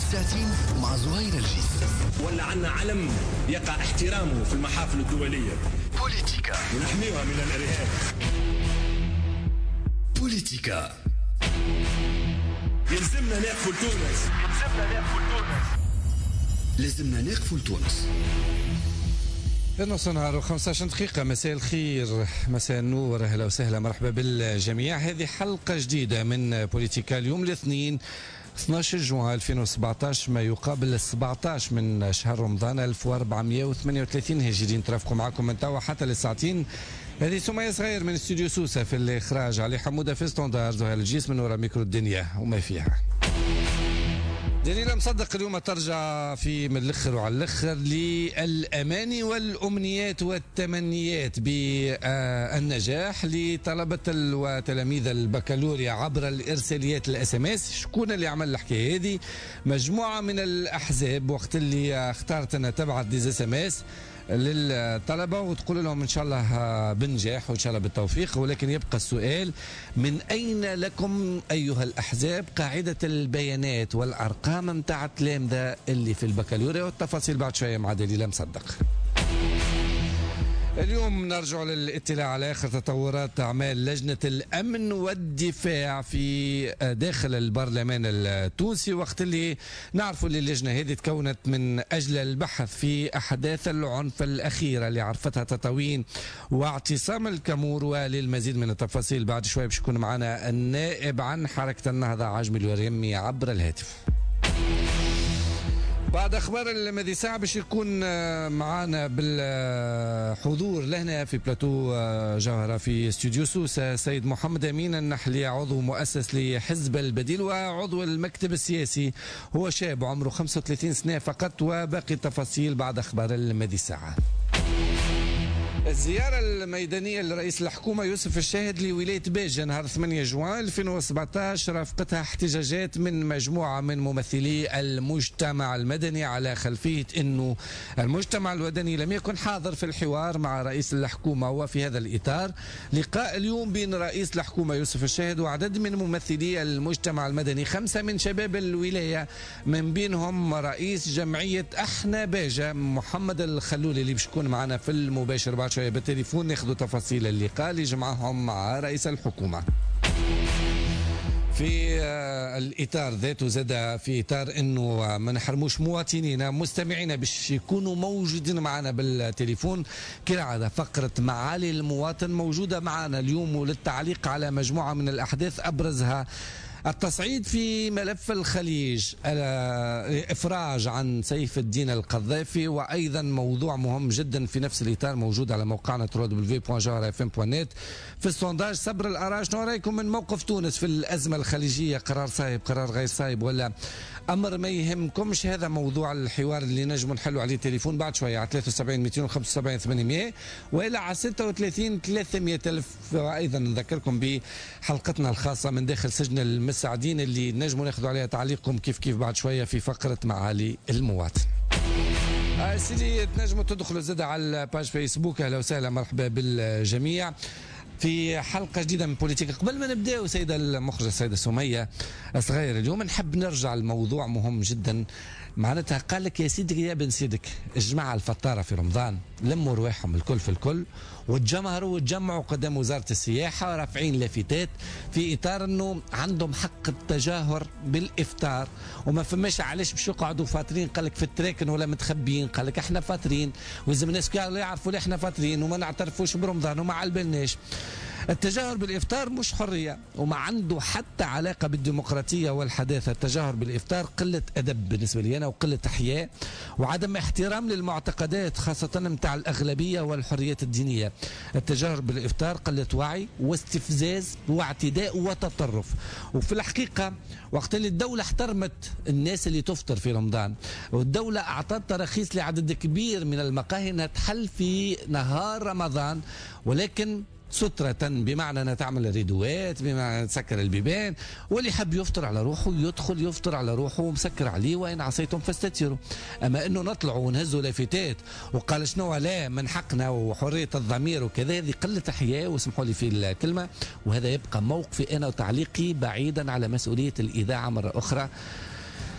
الساتين مع زهير الجيس. ولا عنا علم يقع احترامه في المحافل الدولية. بوليتيكا ونحميها من الإرهاب. بوليتيكا. يلزمنا نقفل تونس. لازمنا نقفل تونس. نص نهار و15 دقيقة. مساء الخير، مساء النور، أهلا وسهلا، مرحبا بالجميع. هذه حلقة جديدة من بوليتيكا اليوم الاثنين 12 جوان 2017 ما يقابل 17 من شهر رمضان 1438 هجري. نترافقوا معكم من توا حتى للساعتين. هذه سمية صغير من استوديو سوسة في الإخراج، علي حمودة في ستوندار، زهير الجيس من وراء ميكرو الدنيا وما فيها. دليل مصدق اليوم ترجع في من الاخر وعلى الاخر للاماني والامنيات والتمنيات بالنجاح لطلبه وتلاميذ البكالوريا عبر الارساليات الSMS. شكون اللي عمل الحكايه هذه؟ مجموعه من الاحزاب، وقت اللي اختارت انها تبعث دي SMS للطلبة وتقول لهم إن شاء الله بنجاح وإن شاء الله بالتوفيق. ولكن يبقى السؤال: من أين لكم أيها الأحزاب قاعدة البيانات والأرقام متاع التلامذة اللي في البكالوريا؟ والتفاصيل بعد شوية مع دليل مصدق. اليوم نرجع للاطلاع على آخر تطورات أعمال لجنة الأمن والدفاع في داخل البرلمان التونسي، وقت اللي نعرفوا اللي اللجنة هذه تكونت من أجل البحث في أحداث العنف الأخيرة اللي عرفتها تطاوين واعتصام الكامور. وللمزيد من التفاصيل بعد شوية باش يكون معنا النائب عن حركة النهضة عاجمي الوريمي عبر الهاتف. بعد أخبار المذيساع باش يكون معنا بالحضور لهنا في بلاتو جوهرة في استوديو سوسة سيد محمد أمين النحلي، عضو مؤسس لحزب البديل وعضو المكتب السياسي. هو شاب عمره 35 سنة فقط. وباقي التفاصيل بعد أخبار المذيساع. الزيارة الميدانية لرئيس الحكومة يوسف الشاهد لولاية باجة نهار 8 جوان 2017 رافقتها احتجاجات من مجموعة من ممثلي المجتمع المدني على خلفية أنه المجتمع المدني لم يكن حاضر في الحوار مع رئيس الحكومة. وفي هذا الإطار لقاء اليوم بين رئيس الحكومة يوسف الشاهد وعدد من ممثلي المجتمع المدني، 5 من شباب الولاية، من بينهم رئيس جمعية احنا باجة محمد الخلولي اللي باش يكون معنا في المباشر بعد شوية بالتليفون ناخذ تفاصيل اللقاء اللي جمعهم مع رئيس الحكومة. في الإطار ذاته زاد في إطار أنه ما نحرموش مواطنينا مستمعينا باش يكونوا موجودين معنا بالتليفون كالعادة. فقرة معالي المواطن موجودة معنا اليوم وللتعليق على مجموعة من الأحداث أبرزها التصعيد في ملف الخليج، الإفراج عن سيف الدين القذافي، وأيضا موضوع مهم جدا في نفس الإطار موجود على موقعنا www.jawharafm.net في السونداج صبر الآراء. شنو رأيكم من موقف تونس في الأزمة الخليجية؟ قرار صايب، قرار غير صايب، ولا أمر ما يهمكمش؟ هذا موضوع الحوار اللي نجم نحلوا عليه تليفون بعد شوية على 73 275 800 وإلى على 36 300 ألف. وأيضا نذكركم بحلقتنا الخاصة من داخل سجن المساعدين اللي نجموا ناخذوا عليها تعليقكم كيف بعد شوية في فقرة معالي المواطن. سيدي تنجموا تدخلوا زاد على الباج فيسبوك. أهلا وسهلا، مرحبا بالجميع في حلقة جديدة من بوليتيكا. قبل ما نبدأ سيدة المخرجة السيدة سمية صغير، اليوم نحب نرجع لموضوع مهم جدا. معناتها قال لك يا سيدك يا بن سيدك الجماعة الفطارة في رمضان لموا رواحهم الكل في الكل وتجمعوا قدام وزارة السياحة رافعين لافتات في إطار أنه عندهم حق التجاهر بالإفطار وما فماش علاش باش يقعدوا فاطرين. قال لك في التراكن ولا متخبيين، قال لك احنا فاطرين ولازم الناس يعرفوا لي احنا فاطرين وما نعترفوش برمضان وما علبلناش. التجاهر بالإفطار مش حرية وما عنده حتى علاقة بالديمقراطية والحداثة. التجاهر بالإفطار قلة أدب بالنسبة لي أنا وقلة حياء وعدم احترام للمعتقدات خاصة متاع الأغلبية والحريات الدينية. التجاهر بالإفطار قلة وعي واستفزاز واعتداء وتطرف. وفي الحقيقة وقت اللي الدولة احترمت الناس اللي تفطر في رمضان والدولة أعطت تراخيص لعدد كبير من المقاهي أنها تحل في نهار رمضان، ولكن سترة بمعنى أنها تعمل ريدوات، بمعنى تسكر البيبان، واللي يحب يفطر على روحه يدخل يفطر على روحه ومسكر عليه وإن عصيتم فاستتروا. أما أنه نطلعوا ونهزوا لافتات وقال شنو لا من حقنا وحرية الضمير وكذا، هذه قلة حياء واسمحوا لي في الكلمة. وهذا يبقى موقفي أنا وتعليقي بعيدا على مسؤولية الإذاعة مرة أخرى.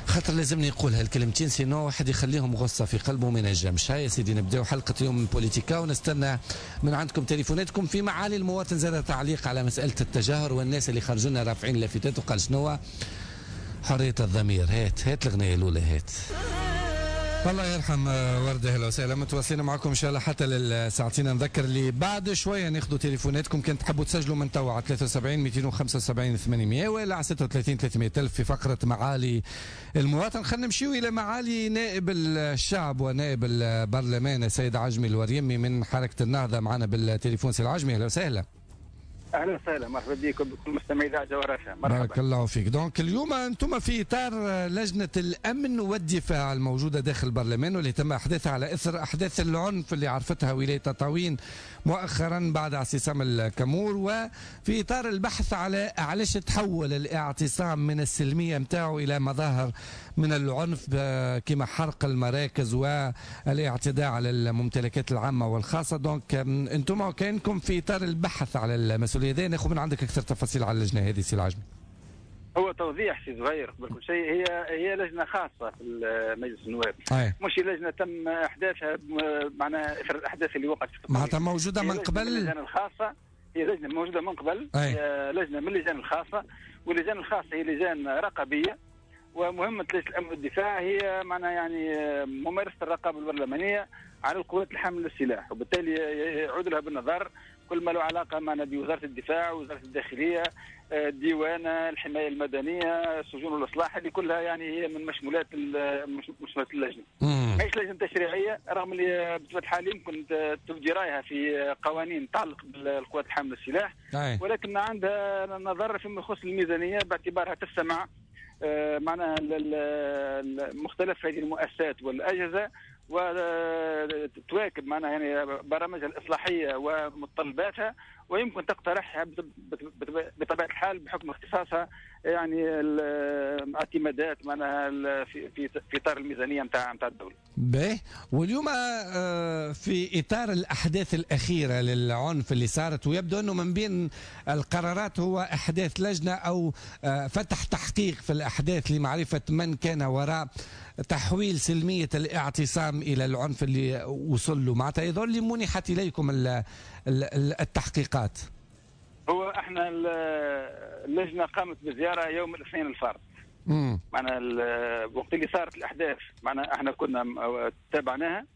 خاطر لازمني نقول هالكلمتين سينو واحد يخليهم غصة في قلبه ما ينجمش. هاي يا سيدي نبداو حلقة اليوم من بوليتيكا، ونستنى من عندكم تليفوناتكم في معالي المواطن. زاد تعليق على مسألة التجاهر والناس اللي خرجوا لنا رافعين لافتات وقال شنو حرية الضمير. هات الغنية الأولى هات. الله يرحم وردة. اهلا وسهلا، متواصلين معكم ان شاء الله حتى للساعتين. نذكر اللي بعد شويه ناخذوا تليفوناتكم، كنت تحبوا تسجلوا من توا على 73 275 800 ولا على 36 300 الف في فقره معالي المواطن. خلينا نمشيو الى معالي نائب الشعب ونائب البرلمان السيد عجمي الوريمي من حركه النهضه. معنا بالتليفون سي العجمي، اهلا وسهلا. اهلا وسهلا، مرحبا بكم بكل مستمعي اذاعه جوهرة. مرحبا. بارك الله فيك. دونك اليوم انتم في اطار لجنه الامن والدفاع الموجوده داخل البرلمان، واللي تم احداثها على اثر احداث العنف اللي عرفتها ولايه تطاوين مؤخرا بعد اعتصام الكامور، وفي اطار البحث على علاش تحول الاعتصام من السلميه نتاعو الى مظاهر من العنف كما حرق المراكز والاعتداء على الممتلكات العامه والخاصه. دونك انتم كانكم في اطار البحث على المسؤوليه هذه. ناخذ من عندك اكثر تفاصيل على اللجنه هذه سي العجمي. هو توضيح سي زهير قبل كل شيء، هي لجنه خاصه في مجلس النواب، مش لجنه تم احداثها معناها اثر الاحداث اللي وقعت في معناتها موجوده من قبل. اللجنه الخاصه هي لجنه موجوده من قبل، هي لجنه من اللجان الخاصه، واللجان الخاصه هي لجان رقابيه، ومهمه لجنه الامن والدفاع هي معناها يعني ممارسه الرقابه البرلمانيه على القوات الحامله للسلاح، وبالتالي يعود لها بالنظر كل ما له علاقه معنا بوزاره الدفاع، وزاره الداخليه، الديوانه، الحمايه المدنيه، السجون والاصلاح، اللي كلها يعني هي من مشمولات اللجنه. ماهيش لجنه تشريعيه، رغم اللي بطبيعه الحال يمكن تبدي رايها في قوانين تتعلق بالقوات الحامله للسلاح، ولكن عندها نظر فيما يخص الميزانيه باعتبارها تستمع معناها مختلف هذه المؤسسات والاجهزه، وتواكب معناها يعني برامجها الاصلاحيه ومتطلباتها، ويمكن تقترحها بطبيعه الحال بحكم اختصاصها يعني الاعتمادات معناها في اطار الميزانيه نتاع الدوله. باهي. واليوم في اطار الاحداث الاخيره للعنف اللي صارت، ويبدو انه من بين القرارات هو احداث لجنه او فتح تحقيق في الاحداث لمعرفه من كان وراء تحويل سلميه الاعتصام الى العنف اللي وصل له. معناتها يظل لي منحت اليكم التحقيقات. هو احنا اللجنه قامت بزياره يوم الاثنين الفارط. معنا وقت اللي صارت الاحداث معنا احنا كنا تابعناها،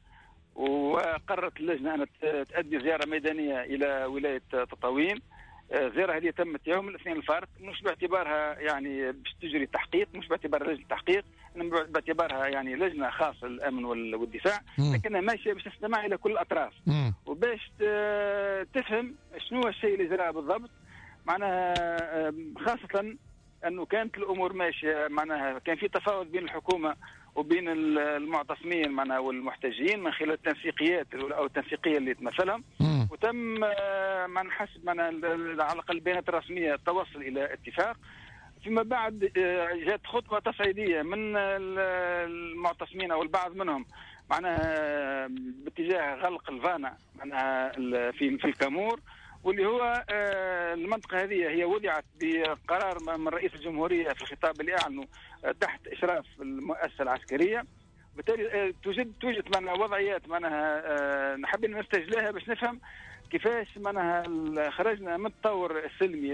وقررت اللجنه ان تؤدي زياره ميدانيه الى ولايه تطاوين. الزياره هذه تمت يوم الاثنين الفارط، مش باعتبارها يعني باش تجري تحقيق، مش باعتبارها لجنه تحقيق، انما باعتبارها يعني لجنه خاصه للامن والدفاع، لكنها ماشيه باش تستمع الى كل الاطراف وباش تفهم شنو الشيء اللي جرى بالضبط. معناها خاصه انه كانت الامور ماشيه، معناها كان في تفاوض بين الحكومه وبين المعتصمين معناها والمحتجين من خلال التنسيقيات او التنسيقيه اللي تمثلهم، وتم من حسب معناها على الاقل البيانات الرسميه التوصل الى اتفاق. فيما بعد جاءت خطوه تصعيديه من المعتصمين او البعض منهم معناها باتجاه غلق الفانا معناها في الكامور، واللي هو المنطقه هذه هي وضعت بقرار من رئيس الجمهوريه في الخطاب اللي اعلنوا تحت اشراف المؤسسه العسكريه. بالتالي توجد معناها وضعيات معناها نحب نستجلاها باش نفهم كيفاش معناها خرجنا من الطور السلمي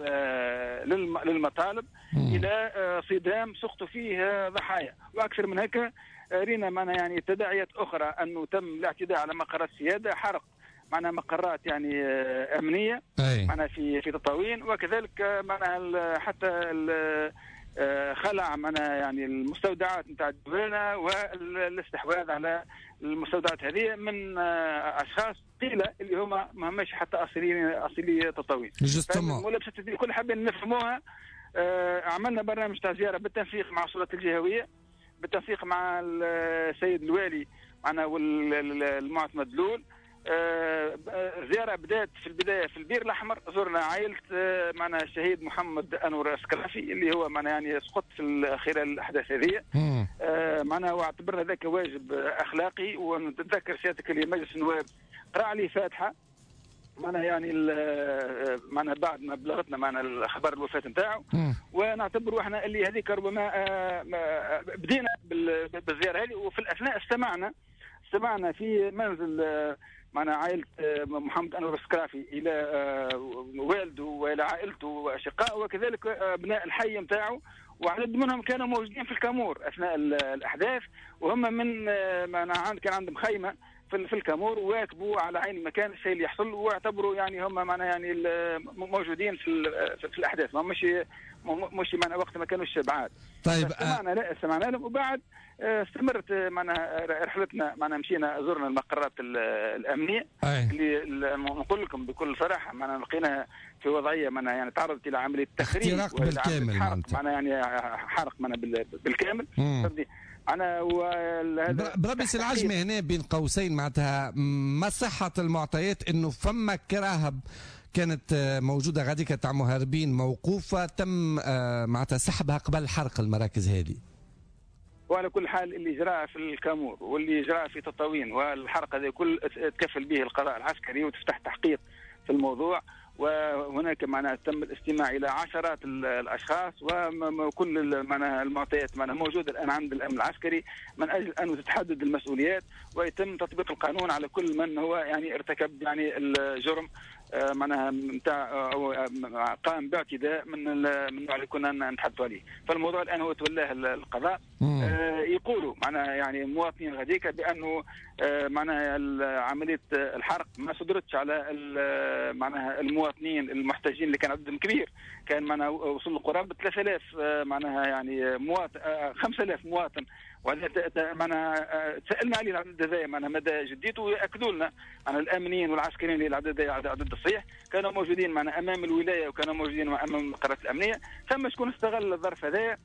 للمطالب الى صدام سقطوا فيه ضحايا، واكثر من هكا رينا معناها يعني تداعيات اخرى انه تم الاعتداء على مقرات السياده، حرق معناها مقرات يعني امنيه معناها في تطاوين، وكذلك معناها حتى خلع معناها يعني المستودعات نتاع الديوانه والاستحواذ على المستودعات هذه من اشخاص قيله اللي هما ما هماش حتى اصلي تطاوين. الملابسات هذه كل حابين نفهموها. عملنا برنامج تاع زياره بالتنسيق مع السلطات الجهويه، بالتنسيق مع السيد الوالي معنا والمعتمد مدلول. زيارة بدات في البداية في البير الأحمر، زرنا عائلة معنا الشهيد محمد أنور السكرافي اللي هو معنا يعني سقط في خلال الأحداث هذه معنا، واعتبرنا ذاك واجب أخلاقي. ونتذكر سيادتك اللي مجلس النواب قرأ عليه فاتحة معناها يعني معناها بعد ما بلغتنا معناها خبر الوفاه نتاعو، ونعتبروا احنا اللي هذيك ربما بدينا بالزياره هذه. وفي الاثناء استمعنا في منزل معنا عائلة محمد أنور السكرافي إلى والده وإلى عائلته وأشقائه وكذلك أبناء الحي متاعه، وعدد منهم كانوا موجودين في الكامور أثناء الأحداث، وهم من كان عندهم خيمة في الكامور، وواكبوا على عين المكان الشيء اللي يحصل، واعتبروا يعني هم معنا يعني موجودين في الأحداث، مش معنا وقت ما كانوش بعاد. طيب سمعنا لهم، وبعد استمرت معنا رحلتنا، معنا مشينا زرنا المقرات الامنيه اللي نقول لكم بكل صراحه معنا لقيناها في وضعيه معنا يعني تعرضت الى عمليه تخريب اختراق بالكامل، معنا يعني حرق معنا بالكامل. أنا بربس العجمة هنا بين قوسين معناتها ما صحة المعطيات إنه فما كراهب كانت موجودة غاديك تاع مهربين موقوفة تم معناتها سحبها قبل حرق المراكز هذه. وعلى كل حال اللي جرى في الكامور واللي جرى في تطاوين والحرق هذا كل تكفل به القضاء العسكري وتفتح تحقيق في الموضوع، وهناك معناها تم الاستماع الى عشرات الاشخاص، وكل معناها المعطيات معناها موجوده الان عند الامن العسكري من اجل ان تتحدد المسؤوليات ويتم تطبيق القانون على كل من هو يعني ارتكب يعني الجرم معناها نتاع او قام باعتداء من النوع اللي كنا نتحدثوا عليه. فالموضوع الان هو تولاه القضاء. يقولوا معناها يعني مواطنين غاديكا بانه معناها عمليه الحرق ما صدرتش على معناها المواطنين المحتاجين اللي كان عددهم كبير، كان معناها وصلوا قرابه 3000 معناها يعني مواطن 5000 مواطن، وهذا معناها سالنا عليه العدد هذايا معناها مدى جديته، وياكدوا لنا معناها الامنيين والعسكريين اللي العدد هذايا عدد الصحيح كانوا موجودين معناها امام الولايه وكانوا موجودين امام المقرات الامنيه. ثم شكون استغل الظرف هذايا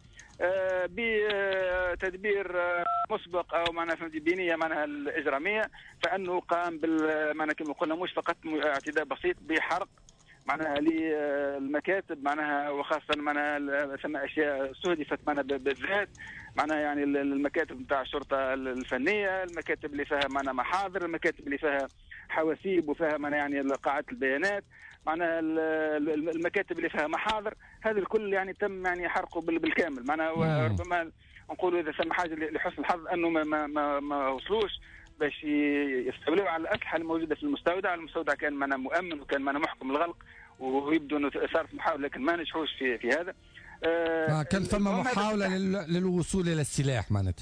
بتدبير مسبق او معناها بنيه معناها الاجراميه، فانه قام معناها كما قلنا مش فقط اعتداء بسيط بحرق معناها للمكاتب معناها، وخاصه معناها ثم اشياء استهدفت معناها بالذات معناها يعني المكاتب نتاع الشرطه الفنيه، المكاتب اللي فيها معناها محاضر، المكاتب اللي فيها حواسيب وفيها معناها يعني قاعات البيانات، معناها المكاتب اللي فيها محاضر، هذا الكل يعني تم يعني حرقه بالكامل معناها. وربما نقولوا اذا ثم حاجه لحسن الحظ انه ما وصلوش باش يستولوا على الاسلحه الموجوده في المستودع. المستودع كان معناها مؤمن وكان معناها محكم الغلق، ويبدو انه صارت محاوله لكن ما نجحوش في هذا. كان ثم محاوله للوصول الى السلاح معناتها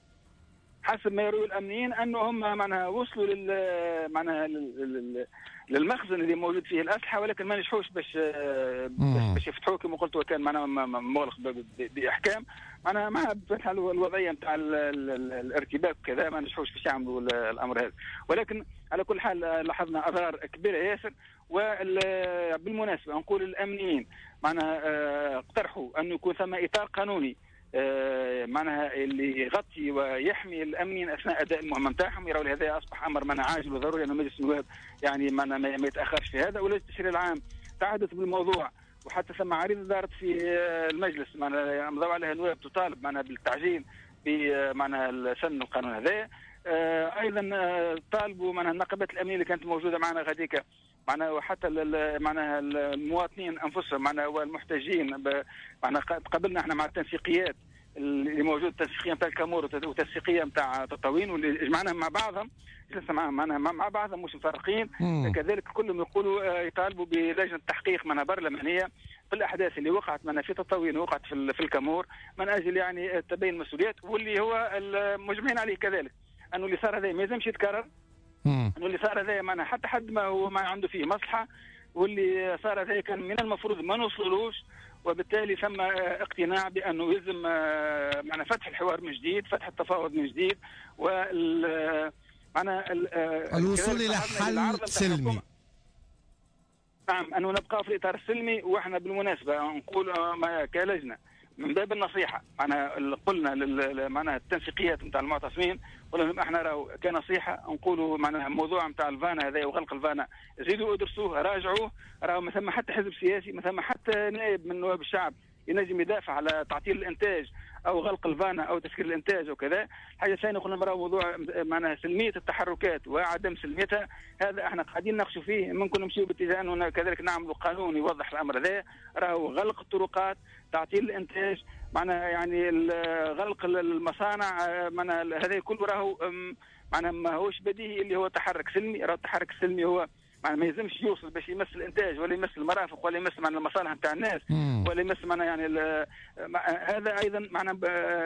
حسب ما يروي الامنيين انه هم معناها وصلوا معناها للمخزن اللي موجود فيه الاسلحه، ولكن ما نجحوش باش يفتحوه كما قلت، وكان معناها مغلق باحكام معناها مع فتح الوضعيه نتاع الارتباك وكذا، ما نجحوش باش يعملوا الامر هذا. ولكن على كل حال لاحظنا اضرار كبيره ياسر. وبالمناسبه نقول للامنيين معناها اقترحوا انه يكون ثم اطار قانوني معناها اللي يغطي ويحمي الامنيين اثناء اداء المهمه نتاعهم. يروا هذا اصبح امر معناها عاجل وضروري ان مجلس النواب يعني معناها ما يتاخرش في هذا. ولجنه التشريع العام تحدث بالموضوع، وحتى ثم عريضه دارت في المجلس معناها مضوا عليها النواب تطالب معناها بالتعجيل بمعناها سن القانون هذا. ايضا طالبوا معناها النقابات الامنيه اللي كانت موجوده معنا غاديكا معناها، وحتى معناها المواطنين انفسهم معناها والمحتاجين معناها قبلنا احنا مع التنسيقيات اللي موجود، التنسيقيه نتاع الكامور والتنسيقيه نتاع تطاوين، واللي جمعناهم مع بعضهم جلسنا معهم مع بعضهم مش مفرقين. كذلك كلهم يقولوا يطالبوا بلجنه تحقيق معناها برلمانيه في الاحداث اللي وقعت معناها في تطاوين وقعت في الكامور من اجل يعني تبين المسؤوليات، واللي هو المجمعين عليه كذلك انه اللي صار هذا ما يلزمش يتكرر، انه اللي صار هذا معناها حتى حد ما هو ما عنده فيه مصلحه، واللي صار هذا كان من المفروض ما نوصلوش. وبالتالي ثم اقتناع بانه يلزم معناها فتح الحوار من جديد، فتح التفاوض من جديد، معناها الوصول الى حل سلمي. نعم، انه نبقى في الاطار السلمي. واحنا بالمناسبه نقول كلجنه من باب النصيحه معناها قلنا معناها التنسيقيات نتاع المعتصمين، قلنا لهم احنا راهو كنصيحه نقولوا معناها الموضوع نتاع الفانا هذا وغلق الفانا زيدوا ادرسوه راجعوه، راهو ما ثم حتى حزب سياسي، ما ثم حتى نائب من نواب الشعب ينجم يدافع على تعطيل الانتاج او غلق الفانا او تسكير الانتاج وكذا. الحاجه الثانيه قلنا نرى موضوع معناها سلميه التحركات وعدم سلميتها، هذا احنا قاعدين نناقشوا فيه، ممكن نمشيو باتجاه انه كذلك نعملوا قانون يوضح الامر هذا. راهو غلق الطرقات، تعطيل الانتاج، معناها يعني غلق المصانع، معناها هذا كله راهو معناها ما هوش بديهي اللي هو تحرك سلمي. راه التحرك السلمي هو ما يلزمش يوصل باش يمس الانتاج ولا يمس المرافق ولا يمس معنا المصالح نتاع الناس ولا يمس معنا يعني هذا ايضا معنا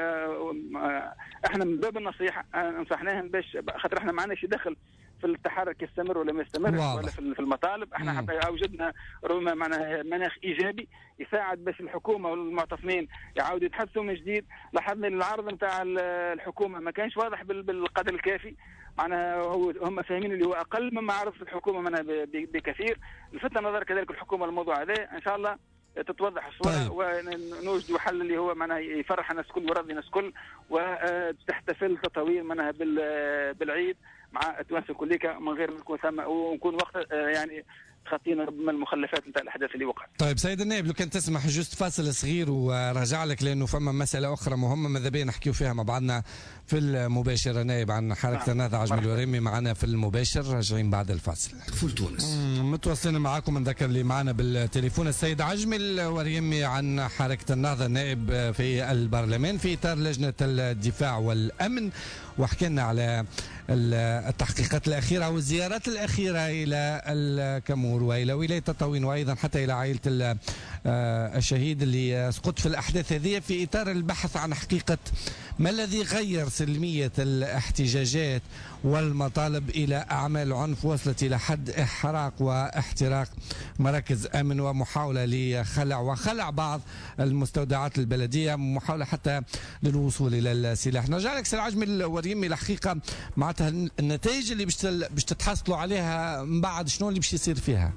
احنا من باب النصيحه نصحناهم باش خاطر احنا ما عندناش دخل في التحرك يستمر ولا ما يستمرش ولا في المطالب. احنا حتى اوجدنا ربما معناها مناخ ايجابي يساعد باش الحكومه والمعتصمين يعاودوا يتحدثوا من جديد. لاحظنا العرض نتاع الحكومه ما كانش واضح بالقدر الكافي، معناها هم فاهمين اللي هو اقل مما عرضت الحكومه منها بكثير. لفت نظر كذلك الحكومه الموضوع هذا، ان شاء الله تتوضح الصوره ونوجدوا حل اللي هو معناها يفرح الناس الكل ويرضي الناس الكل، وتحتفل تطوير معناها بالعيد مع التوانسه كليكا من غير ما نكون ثم ونكون وقت يعني تخطينا ربما المخلفات نتاع الاحداث اللي وقعت. طيب سيد النائب، لو كان تسمح جست فاصل صغير وراجع لك، لانه فما مساله اخرى مهمه ماذا بينا نحكيو فيها مع بعضنا في المباشر. نائب عن حركه النهضه عجمي الوريمي معنا في المباشر، راجعين بعد الفاصل. فول تونس متواصلين معاكم. نذكر اللي معنا بالتليفون السيد عجمي الوريمي عن حركه النهضه، النائب في البرلمان في اطار لجنه الدفاع والامن، وحكينا على التحقيقات الأخيرة والزيارات الأخيرة إلى الكامور وإلى ولاية تطاوين وأيضا حتى إلى عائلة الشهيد اللي سقط في الأحداث هذه، في إطار البحث عن حقيقة ما الذي غير سلمية الاحتجاجات والمطالب إلى أعمال عنف وصلت إلى حد إحراق واحتراق مراكز أمن ومحاولة لخلع وخلع بعض المستودعات البلدية، محاولة حتى للوصول إلى السلاح. نرجع لك سيد عجمي الوريمي، الحقيقة معناتها النتائج اللي باش تتحصلوا عليها من بعد شنو اللي باش يصير فيها؟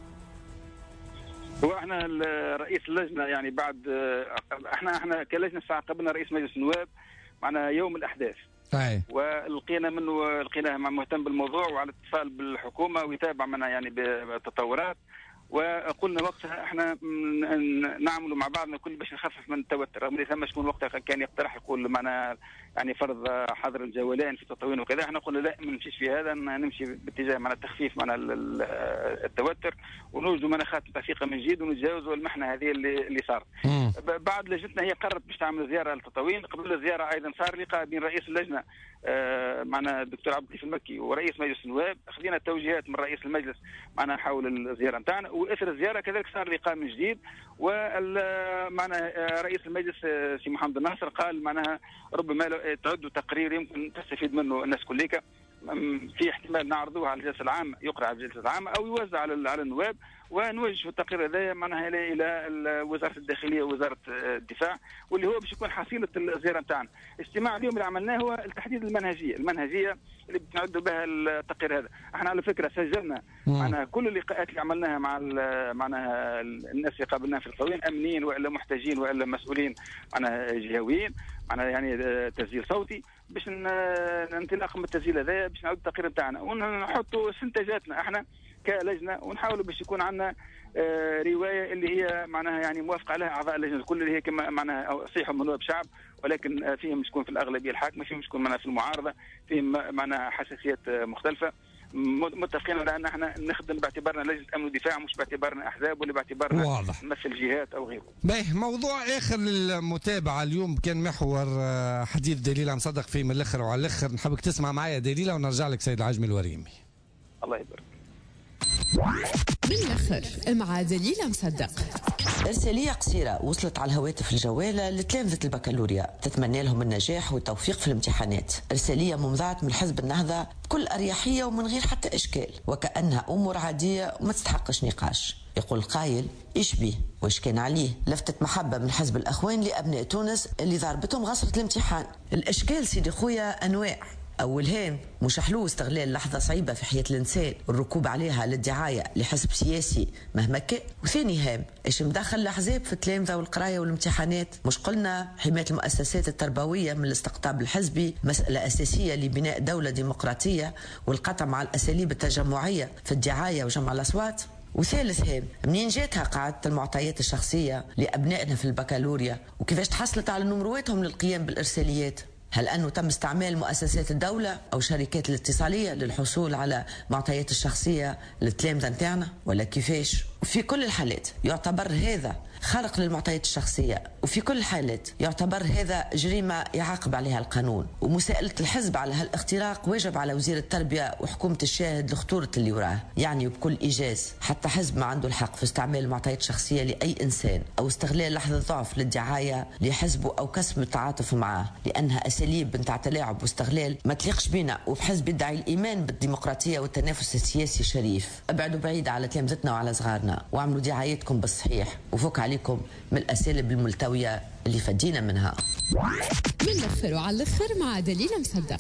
هو احنا رئيس اللجنه يعني بعد احنا كلجنه قابلنا رئيس مجلس النواب معنا يوم الاحداث، ولقينا منه لقيناه مهتم بالموضوع وعلى اتصال بالحكومه ويتابع معنا يعني بالتطورات، وقلنا وقتها احنا نعملوا مع بعضنا كل باش نخفف من التوتر، رغم ثم شكون وقتها كان يقترح يقول معنا يعني فرض حظر الجولان في تطاوين وكذا. احنا قلنا لا، ما نمشيش في هذا، نمشي باتجاه معنا التخفيف معنا التوتر ونوجدوا مناخات توثيقه من جديد ونتجاوزوا المحنه هذه اللي صارت. بعد لجنتنا هي قررت باش تعمل زياره لتطاوين. قبل الزياره ايضا صار لقاء بين رئيس اللجنه معنا الدكتور عبد اللطيف المكي ورئيس مجلس النواب، خذينا التوجيهات من رئيس المجلس معنا حول الزياره نتاعنا، واثر الزياره كذلك صار لقاء من جديد، ومعنا رئيس المجلس سي محمد الناصر قال معناها ربما تعدوا تقرير يمكن تستفيد منه الناس كليكا، في احتمال نعرضوه على الجلسه العامه، يقرا على الجلسه العامه او يوزع على النواب، ونوجه التقرير هذا معناها الى وزاره الداخليه ووزاره الدفاع، واللي هو باش يكون حصيله الزياره نتاعنا. الاجتماع اليوم اللي عملناه هو تحديد المنهجيه اللي بنعدوا بها التقرير هذا. احنا على فكره سجلنا معناها كل اللقاءات اللي عملناها مع معناها الناس اللي قابلناهم في التطاوين، امنيين والا محتاجين والا مسؤولين معناها جهويين، معناها يعني تسجيل صوتي باش انطلاقا من التسجيل هذا باش نعود التقرير نتاعنا ونحطوا استنتاجاتنا احنا كلجنه، ونحاولوا باش يكون عندنا روايه اللي هي معناها يعني موافق عليها اعضاء اللجنه الكل، اللي هي كما معناها صحيح من نواب شعب، ولكن فيهم شكون في الاغلبيه الحاكمه، فيهم شكون معناها في المعارضه، فيهم معناها حساسيات مختلفه. متفقين على ان احنا نخدم باعتبارنا لجنه امن ودفاع، مش باعتبارنا احزاب ولا باعتبارنا نمثل جهات او غيره. باهي، موضوع اخر للمتابعه اليوم كان محور حديث دليله مصدق فيه من الاخر وعلى الاخر، نحبك تسمع معايا دليله ونرجع لك سيد العجمي الوريمي. الله يبارك. بالاخر مع دليله مصدق. إرسالية قصيرة وصلت على الهواتف الجوالة لتلامذة البكالوريا تتمنى لهم النجاح والتوفيق في الامتحانات. إرسالية ممضات من حزب النهضة بكل أريحية ومن غير حتى إشكال، وكأنها أمور عادية وما تستحقش نقاش. يقول القائل إيش بيه وإيش كان عليه. لفتة محبة من حزب الأخوان لأبناء تونس اللي ضربتهم غصرة الامتحان. الإشكال سيدي خويا أنواع. أول هام مش حلو استغلال لحظة صعيبة في حياة الإنسان والركوب عليها للدعاية لحزب سياسي مهما كان. وثاني هام إيش مدخل الأحزاب في التلامذة والقراية والامتحانات. مش قلنا حماية المؤسسات التربوية من الاستقطاب الحزبي مسألة أساسية لبناء دولة ديمقراطية والقطع مع الأساليب التجمعية في الدعاية وجمع الأصوات. وثالث هام، منين جاتها قاعدة المعطيات الشخصية لأبنائنا في البكالوريا وكيفاش تحصلت على نمرواتهم للقيام بالإرساليات؟ هل أنه تم استعمال مؤسسات الدولة أو شركات الاتصالية للحصول على معطيات الشخصية للتلامذة نتاعنا ولا كيفاش؟ في كل الحالات يعتبر هذا خرق للمعطيات الشخصية، وفي كل الحالات يعتبر هذا جريمة يعاقب عليها القانون، ومساءلة الحزب على هالاختراق واجب على وزير التربية وحكومة الشاهد لخطورة اللي وراه. يعني بكل إيجاز حتى حزب ما عنده الحق في استعمال معطيات الشخصية لأي إنسان أو استغلال لحظة ضعف للدعاية لحزبه أو كسب التعاطف معه، لأنها أساليب بنتاع تلاعب واستغلال ما تليقش بينا وبحزب يدعي الإيمان بالديمقراطية والتنافس السياسي الشريف. ابعدوا بعيد على تلامذتنا وعلى صغارنا واعملوا دعايتكم بالصحيح وفك عليكم من الأساليب الملتوية اللي فدينا منها. من الأخر وعلى الأخر مع دليل مصدق.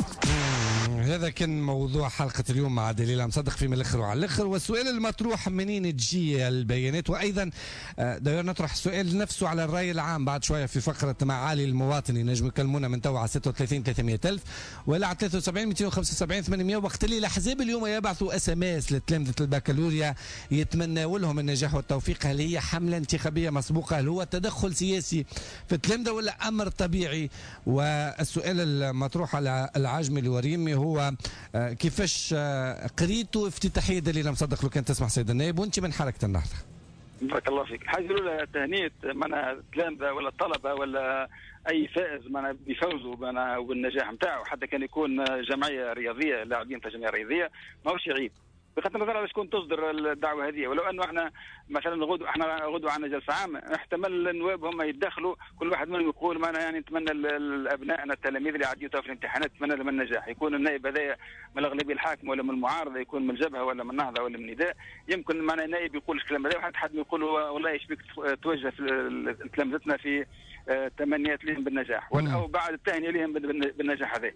هذا كان موضوع حلقة اليوم مع دليل مصدق في من الأخر وعلى الأخر. والسؤال المطروح منين تجي البيانات، وأيضا داير نطرح السؤال نفسه على الرأي العام بعد شوية في فقرة معالي المواطن. ينجموا يكلمونا من توا على 36 300 ألف ولا على 73 275 800. وقت اللي الأحزاب اليوم يبعثوا SMS لتلامذة البكالوريا يتمنوا لهم النجاح والتوفيق، هل هي حملة انتخابية مسبوقة؟ هل هو تدخل سياسي في التلامذة ولا أمر طبيعي؟ والسؤال المطروح على العاجمي الوريمي هو كيفاش قريتوا افتتاحية دليل مصدق لو كان تسمح سيد النائب وانت من حركة النهضة؟ بارك الله فيك. الحاجة الأولى تهنئة معناها التلامذة ولا الطلبة ولا أي فائز معناها بيفوزوا معناها بالنجاح نتاعو، حتى كان يكون جمعية رياضية لاعبين في جمعية رياضية ماهوش عيب بغض النظر على شكون تصدر الدعوه هذه. ولو انه احنا مثلا غدوه عندنا جلسه عامه احتمال النواب هم يتدخلوا كل واحد منهم يقول ما انا يعني نتمنى الابناء التلاميذ اللي عديوا في الامتحانات نتمنى لهم النجاح، يكون النائب هذايا من الاغلبيه الحاكمه ولا من المعارضه، يكون من الجبهه ولا من النهضه ولا من النداء، يمكن معنا النائب يقول الكلام هذا وحد حد يقول والله ايش بك توجه في تلامذتنا في تمنيات لهم بالنجاح او بعد التهنئه لهم بالنجاح هذا.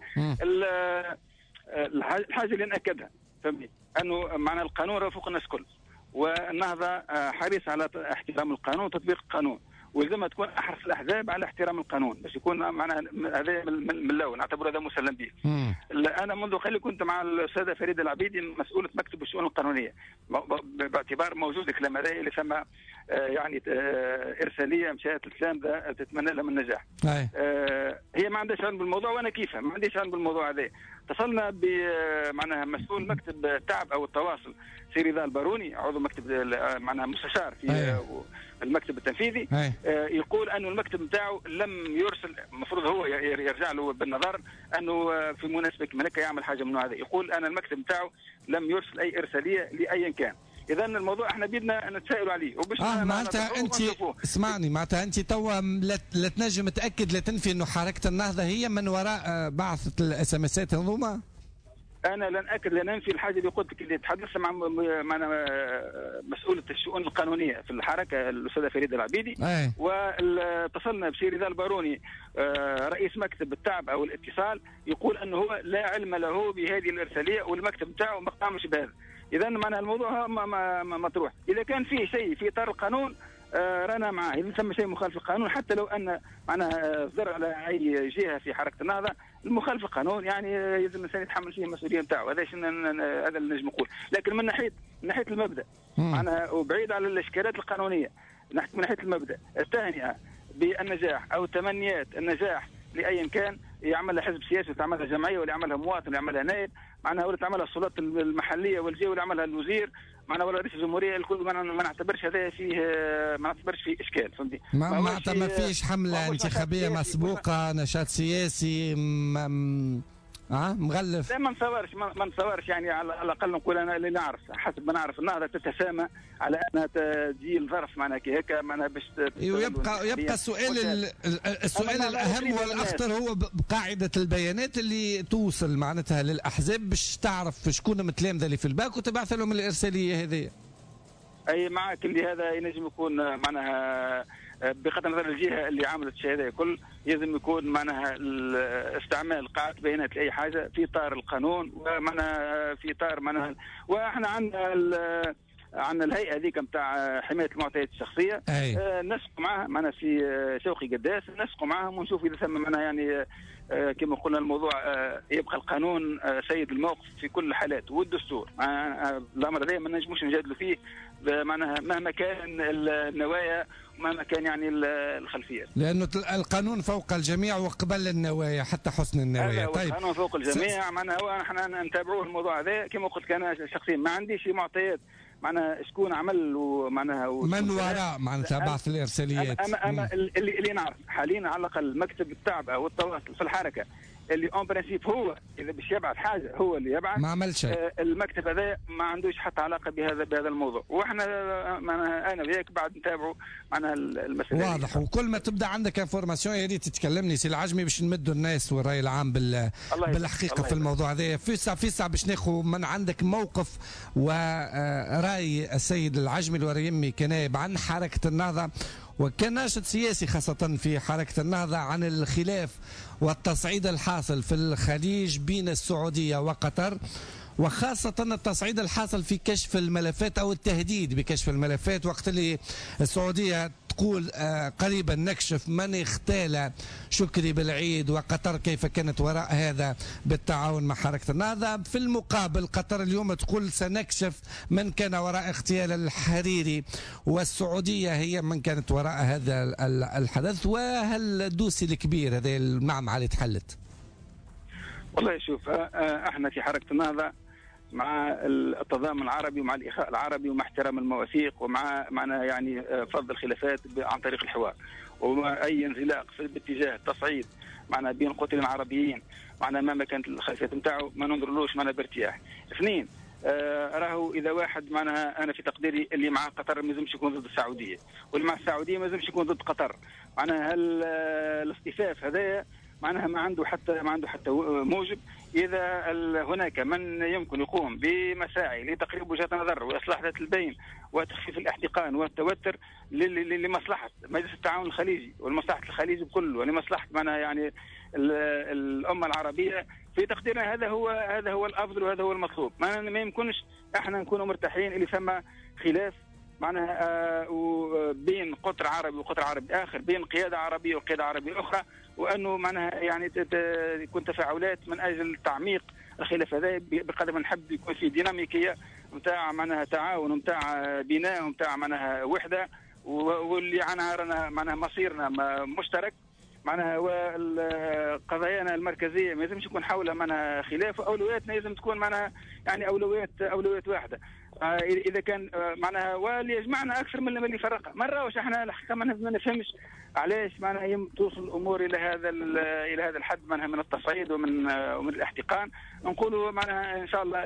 الحاجه اللي ناكدها فهمتني انه معنى القانون فوق الناس كل، والنهضه حريص على احترام القانون وتطبيق القانون، ولازم تكون احرص الاحزاب على احترام القانون باش يكون معناها هذا من الاول نعتبر هذا مسلم به. انا منذ قليل كنت مع الاستاذه فريده العبيدي مسؤوله مكتب الشؤون القانونيه، باعتبار موجود الكلام هذا اللي ثم يعني ارساليه مشات التلامذه تتمنى لهم النجاح. هي ما عندهاش علم بالموضوع وانا كيفها ما عنديش علم بالموضوع هذا. اتصلنا بمعناها مسؤول مكتب التعب او التواصل سي رضا الباروني عضو مكتب معناها مستشار في المكتب التنفيذي، يقول انه المكتب نتاعو لم يرسل، المفروض هو يرجع له بالنظر انه في مناسبه هناك يعمل حاجه من هذا، يقول انا المكتب نتاعو لم يرسل اي ارساليه لايا كان. اذا الموضوع احنا بدنا نتسائلوا عليه وباش معناتها انت اسمعني، معناتها انت توا لا تنجم تاكد لا تنفي انه حركه النهضه هي من وراء بعثه الاس ام اسات هذوما؟ انا لن اكد لن انفي الحاجه اللي قلت لك اللي تحدثت مع مسؤوله الشؤون القانونيه في الحركه الاستاذه فريده العبيدي، واتصلنا بسي رضا الباروني رئيس مكتب التعب او الاتصال يقول انه هو لا علم له بهذه الارساليه والمكتب بتاعه ما قامش بهذا. اذا معنى الموضوع مطروح، اذا كان فيه شيء في اطار القانون رانا معاه، اذا ثم شيء مخالف للقانون حتى لو ان معناها صدر على اي جهه في حركه النهضه المخالف للقانون يعني يلزم الانسان يتحمل فيه المسؤوليه نتاعو، هذا هذا اللي نجم نقول. لكن من ناحيه المبدا معناها وبعيد على الاشكالات القانونيه، من ناحيه المبدا التهنئه بالنجاح او تمنيات النجاح لايا كان يعملها حزب سياسي وتعملها جمعيه ولا يعملها مواطن ولا يعملها نائب معناها ولا تعملها السلطات المحليه والجهه ولا يعملها الوزير معناها ولا رئيس الجمهوريه، الكل ما نعتبرش هذا فيه ما نعتبرش فيه اشكال فهمتني. ما فيش حمله انتخابيه مسبوقه نشاط سياسي مغلف. لا ما نتصورش يعني على الاقل نقول انا اللي نعرف حسب ما نعرف النهضه تتسامى على انها تجي الظرف معناها كي هكا معناها باش يبقى السؤال الاهم والاخطر هو بقاعده البيانات اللي توصل معناتها للاحزاب باش تعرف شكون متلامذه اللي في الباك وتبعث لهم الارساليه هذه. اي معك اللي هذا ينجم يكون معناها بغض النظر الجهه اللي عملت الشيء هذا كل يلزم يكون معناها استعمال قاعده بيانات لاي حاجه في اطار القانون ومعناها في اطار معناها. واحنا عندنا عندنا الهيئه هذيك نتاع حمايه المعطيات الشخصيه، نسقوا معها معنا في شوقي قداس، نسقوا معهم ونشوف اذا ثم معنا يعني كما قلنا الموضوع يبقى القانون سيد الموقف في كل الحالات والدستور. الامر هذا ما نجموش نجادلوا فيه معناها مهما كان النوايا ومهما كان يعني الخلفيات، لانه القانون فوق الجميع وقبل النوايا حتى حسن النوايا. طيب القانون فوق الجميع معناها هو احنا نتابعوه الموضوع هذا كما قلت. انا شخصيا ما عنديش معطيات معناها شكون عمل ومعناها من وراء معناتها بعث الارساليات. اما اللي نعرف حاليا على الاقل مكتب التعبئه والتواصل في الحركه اللي اون برانسيب هو اذا باش يبعث حاجه هو اللي يبعث، ما عمل شيء. المكتب هذا ما عندوش حتى علاقه بهذا الموضوع، واحنا معناها انا وياك بعد نتابعوا معناها المساله واضح. وكل ما تبدا عندك انفورماسيون يا ريت تكلمني سي العجمي باش نمدوا الناس والراي العام بالحقيقه في الموضوع هذا. في ساعه باش ناخذ من عندك موقف وراي السيد العجمي الوريمي كنائب عن حركه النهضه وكان ناشط سياسي خاصة في حركة النهضة عن الخلاف والتصعيد الحاصل في الخليج بين السعودية وقطر، وخاصة التصعيد الحاصل في كشف الملفات أو التهديد بكشف الملفات، وقت اللي السعودية تقول قريبا نكشف من اغتال شكري بالعيد، وقطر كيف كانت وراء هذا بالتعاون مع حركة النهضة. في المقابل قطر اليوم تقول سنكشف من كان وراء اغتيال الحريري، والسعودية هي من كانت وراء هذا الحدث. وهل الدوسي الكبير هذا المعمعة اللي تحلت؟ والله شوف احنا في حركة النهضة مع التضامن العربي ومع الإخاء العربي ومع احترام المواثيق ومع معنا يعني فض الخلافات عن طريق الحوار، ومع أي انزلاق باتجاه التصعيد معنا بين قتلين عربيين معنا مهما كانت الخلفيات نتاعو ما ننظرلوش معنا بارتياح. اثنين راهو اذا واحد معناها انا في تقديري اللي مع قطر ما لازمش يكون ضد السعوديه، واللي مع السعوديه ما لازمش يكون ضد قطر. معناها الاصطفاف هذايا معناها ما عنده حتى موجب. اذا هناك من يمكن يقوم بمساعي لتقريب وجهات النظر واصلاح ذات البين وتخفيف الاحتقان والتوتر لمصلحه مجلس التعاون الخليجي ولمصلحه الخليج بكل ولمصلحه معناها يعني الامه العربيه، في تقديرنا هذا هو الافضل وهذا هو المطلوب. ما يمكنش احنا نكونوا مرتاحين اللي ثم خلاف معناها بين قطر عربي وقطر عربي اخر، بين قياده عربيه وقياده عربيه اخرى، وانه معناها يعني تكون تفاعلات من اجل تعميق الخلاف هذا بقدر ما نحب يكون في ديناميكيه نتاع معناها تعاون ونتاع بناء ونتاع معناها وحده، واللي رانا معناها مصيرنا مشترك معناها وقضايانا المركزيه ما لازمش يكون حولها معناها خلاف، واولوياتنا لازم تكون معناها يعني اولويات واحده. اذا كان معناها واللي يجمعنا اكثر من اللي يفرقنا. ما نراوش احنا الحقيقه ما نفهمش علاش معناها توصل الامور الى هذا الحد معناها من التصعيد ومن الاحتقان. نقولوا معناها ان شاء الله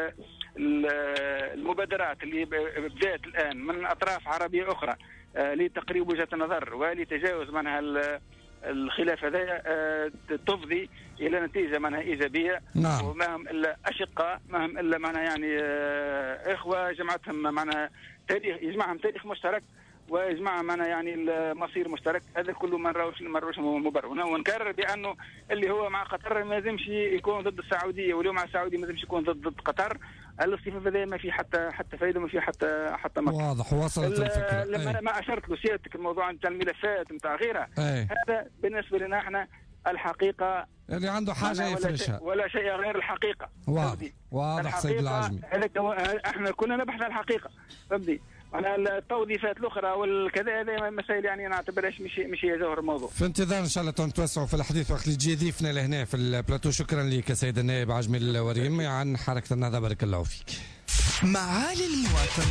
المبادرات اللي بدات الان من اطراف عربيه اخرى لتقريب وجهه النظر ولتجاوز معناها الخلاف هذا تفضي الى نتيجه معناها ايجابيه. نعم. وماهم الا اشقاء، ماهم الا معناها يعني اخوه جمعتهم معناها تاريخ، يجمعهم تاريخ مشترك ويجمع معنا يعني المصير مشترك. هذا كله ما نراوش مبرر. ونكرر بانه اللي هو مع قطر ما لازمش يكون ضد السعوديه، واللي هو مع السعوديه ما لازمش يكون ضد قطر. الاصطفاف هذا ما في حتى فائده، ما في حتى مكر. واضح، وصلت الفكره. لما ما اشرت له سيادتك الموضوع نتاع الملفات نتاع غيرها، هذا بالنسبه لنا احنا الحقيقه اللي عنده حاجه يفرشها ولا شيء غير الحقيقه. واضح سيد العجمي. احنا كنا نبحث عن الحقيقه، فهمتي؟ على التوظيفات الاخرى والكذا، هذه مسائل يعني نعتبرهاش مش هي جوهر الموضوع. في انتظار ان شاء الله نتوسعوا في الحديث وقت اللي تجي ضيفنا لهنا في البلاتو. شكرا لك سيد النائب عجمي الوريمي عن حركه النهضه، بارك الله فيك. معالي المواطن.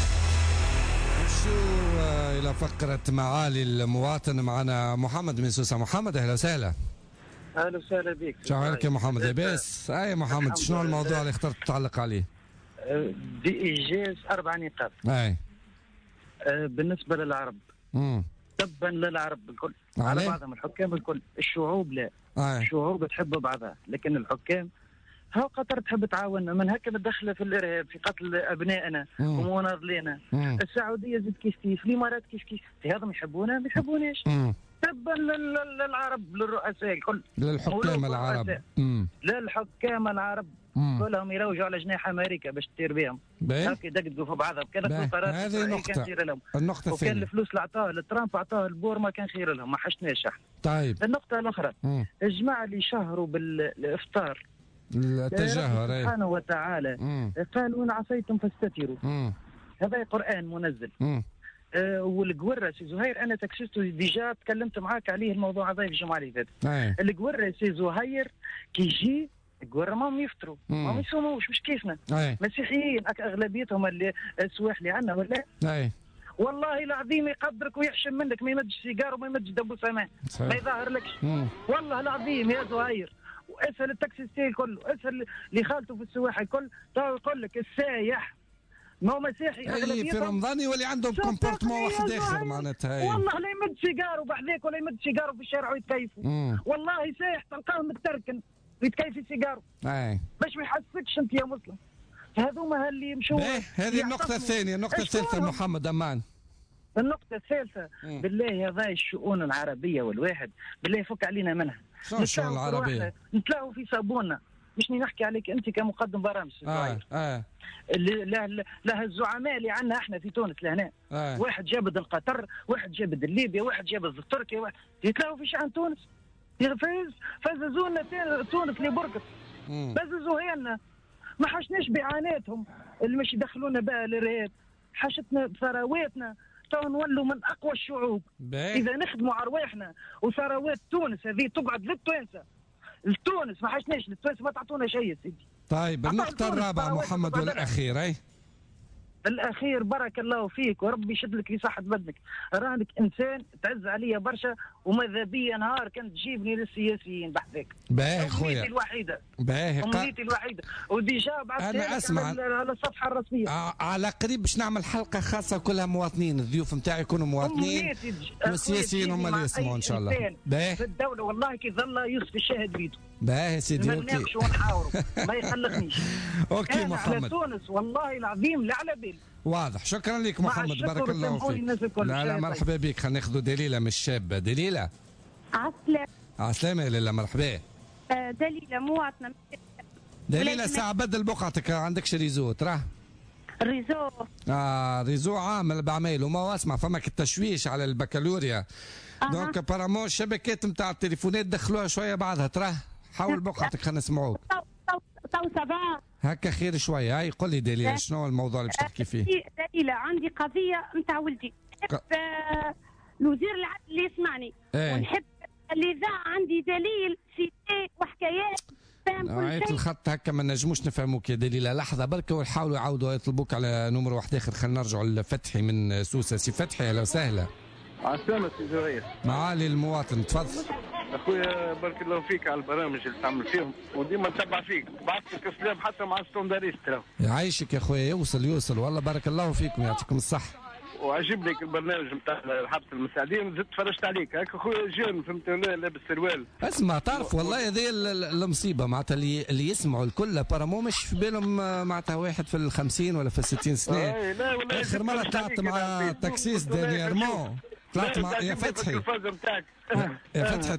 شو الى فقره معالي المواطن، معنا محمد من سوسه. محمد اهلا وسهلا. اهلا وسهلا بك. شو حالك يا محمد؟ لاباس؟ اي محمد، شنو الموضوع اللي اخترت تتعلق عليه؟ بإيجاز 4 نقاط. اي بالنسبة للعرب، تبا للعرب الكل على بعضهم، الحكام الكل، الشعوب لا. الشعوب تحب بعضها، لكن الحكام ها قطر تحب تعاون، من هكا متدخله في الارهاب، في قتل ابنائنا ومناضلينا. السعوديه زاد كيف، الامارات كيف، في هذا يحبونا ما يحبوناش. تبا للعرب، للرؤساء الكل، للحكام العرب. للحكام العرب كلهم يروجوا على جناح امريكا باش تطير بهم هكا يدقدقوا في بعضها كان قرارات هذه نقطة النقطة الثانية. وكان الفلوس اللي عطاها لترامب عطاها البور ما كان خير لهم ما حشناش احنا. طيب النقطة الأخرى الجماعة اللي شهروا بالإفطار التجاهر سبحانه وتعالى قال وإن عصيتم فاستتروا هذا قرآن منزل. والقورة سي زهير انا تكسيته ديجا تكلمت معاك عليه الموضوع هذا في الجمعه اللي فاتت. القورة سي زهير كي يجي القورة ما يفطروا ما يصوموش مش كيفنا مسيحيين اغلبيتهم اللي السواح اللي عندنا ولا والله العظيم يقدرك ويحشم منك ما يمدش سيجار وما يمدش دبو سماه ما يظهر لكش والله العظيم يا زهير. واسال التاكسيستي الكل اسال اللي خالته في السواح الكل تو يقول لك السايح ما هو مسيحي اغلبيتهم في رمضان يولي عندهم كومبورتمون واحد اخر معناتها والله لا يمد سيجار بحذاك ولا يمد سيجار في الشارع ويتكيفوا والله سايح تلقاه متركن ويتكيف السيجار باش ما يحسكش انت يا مسلم. هذوما اللي يمشوا. هذه النقطة الثانية. النقطة الثالثة محمد أمان. النقطة الثالثة بالله هذا الشؤون العربية والواحد بالله يفك علينا منها. شو الشؤون العربية؟ نتلاقوا في صابونة مش نحكي عليك أنت كمقدم برامج. له الزعماء اللي عندنا احنا في تونس لهنا. واحد جابد القطر، واحد جابد ليبيا، واحد جابد تركيا، واحد يتلاقوا في شأن تونس. فززونا تونس اللي بركت. فززوا هنا ما حشناش بعاناتهم اللي مش يدخلونا بها الارهاب. حشتنا بثرواتنا تو نولوا من اقوى الشعوب اذا نخدموا على رواحنا. وثروات تونس هذه تقعد للتوانسه. التونس ما حشناش للتوانسه ما تعطونا شيء يا سيدي. طيب النقطة الرابعة محمد والأخير الأخير بارك الله فيك وربي يشد لك في صحة بدنك. رانك إنسان تعز عليا برشا وماذا بيا نهار كنت تجيبني للسياسيين بحذاك. باهي خويا. أمنيتي الوحيدة. باهي. أمنيتي الوحيدة وديجا بعثتها لك على الصفحة الرسمية. على قريب باش نعمل حلقة خاصة كلها مواطنين. الضيوف نتاعي يكونوا مواطنين والسياسيين هم اللي يسمعوا إن شاء الله. باهي. في الدولة والله كي ظل يوسف الشاهد بيده. باهي سيدي اوكي. نناقش ونحاوروا ما يخلقنيش. اوكي محمد. على تونس والله العظيم لا على بالي. واضح. شكرا لك محمد بارك الله فيك. لا مرحبا بك. خلينا ناخذوا دليلة من الشابة. دليلة عسلامة. عسلامة لله مرحبا. دليلة مواطنة. دليلة ساعة بدل بقعتك عندكش ريزو تراه. ريزو ريزو عامل بعمايله ما اسمع فماك التشويش على البكالوريا. دونك بارامون الشبكات نتاع التليفونات دخلوها شوية بعدها تراه. حاول بقعتك خلينا نسمعوك. تو سافا هكا خير شوية. هاي قل لي دليل شنو الموضوع اللي باش تحكي فيه؟ دليلة عندي قضية نتاع ولدي نحب الوزير العدل اللي يسمعني ونحب الإذاعة عندي دليل سيتي وحكايات فاهم كل شيء. الخط هكا ما نجموش نفهموك يا دليلة. لحظة بركة ويحاولوا يعاودوا يطلبوك على نمر واحد آخر. خلينا نرجعوا لفتحي من سوسة. سي فتحي أهلا وسهلا. عسلامة سي زهير. معالي المواطن تفضل. اخويا بارك الله فيك على البرامج اللي تعمل فيهم وديما نتبع فيك. بعث لك سلام حتى مع ستونداريست. يعيشك يا اخويا. يوصل والله بارك الله فيكم يعطيكم الصحة. وعجبني البرنامج نتاع الحبس المساعدين زدت فرجت عليك هكا خويا جون فهمت ولا لابس سروال. اسمع تعرف والله هذه المصيبه معناتها اللي يسمعوا الكل بارامو مش في بالهم معناتها واحد في ال50 ولا في ال60 سنه. اخر مره طلعت مع تاكسيس دانييرمون طلعت مع يا فتحي. يا فتحي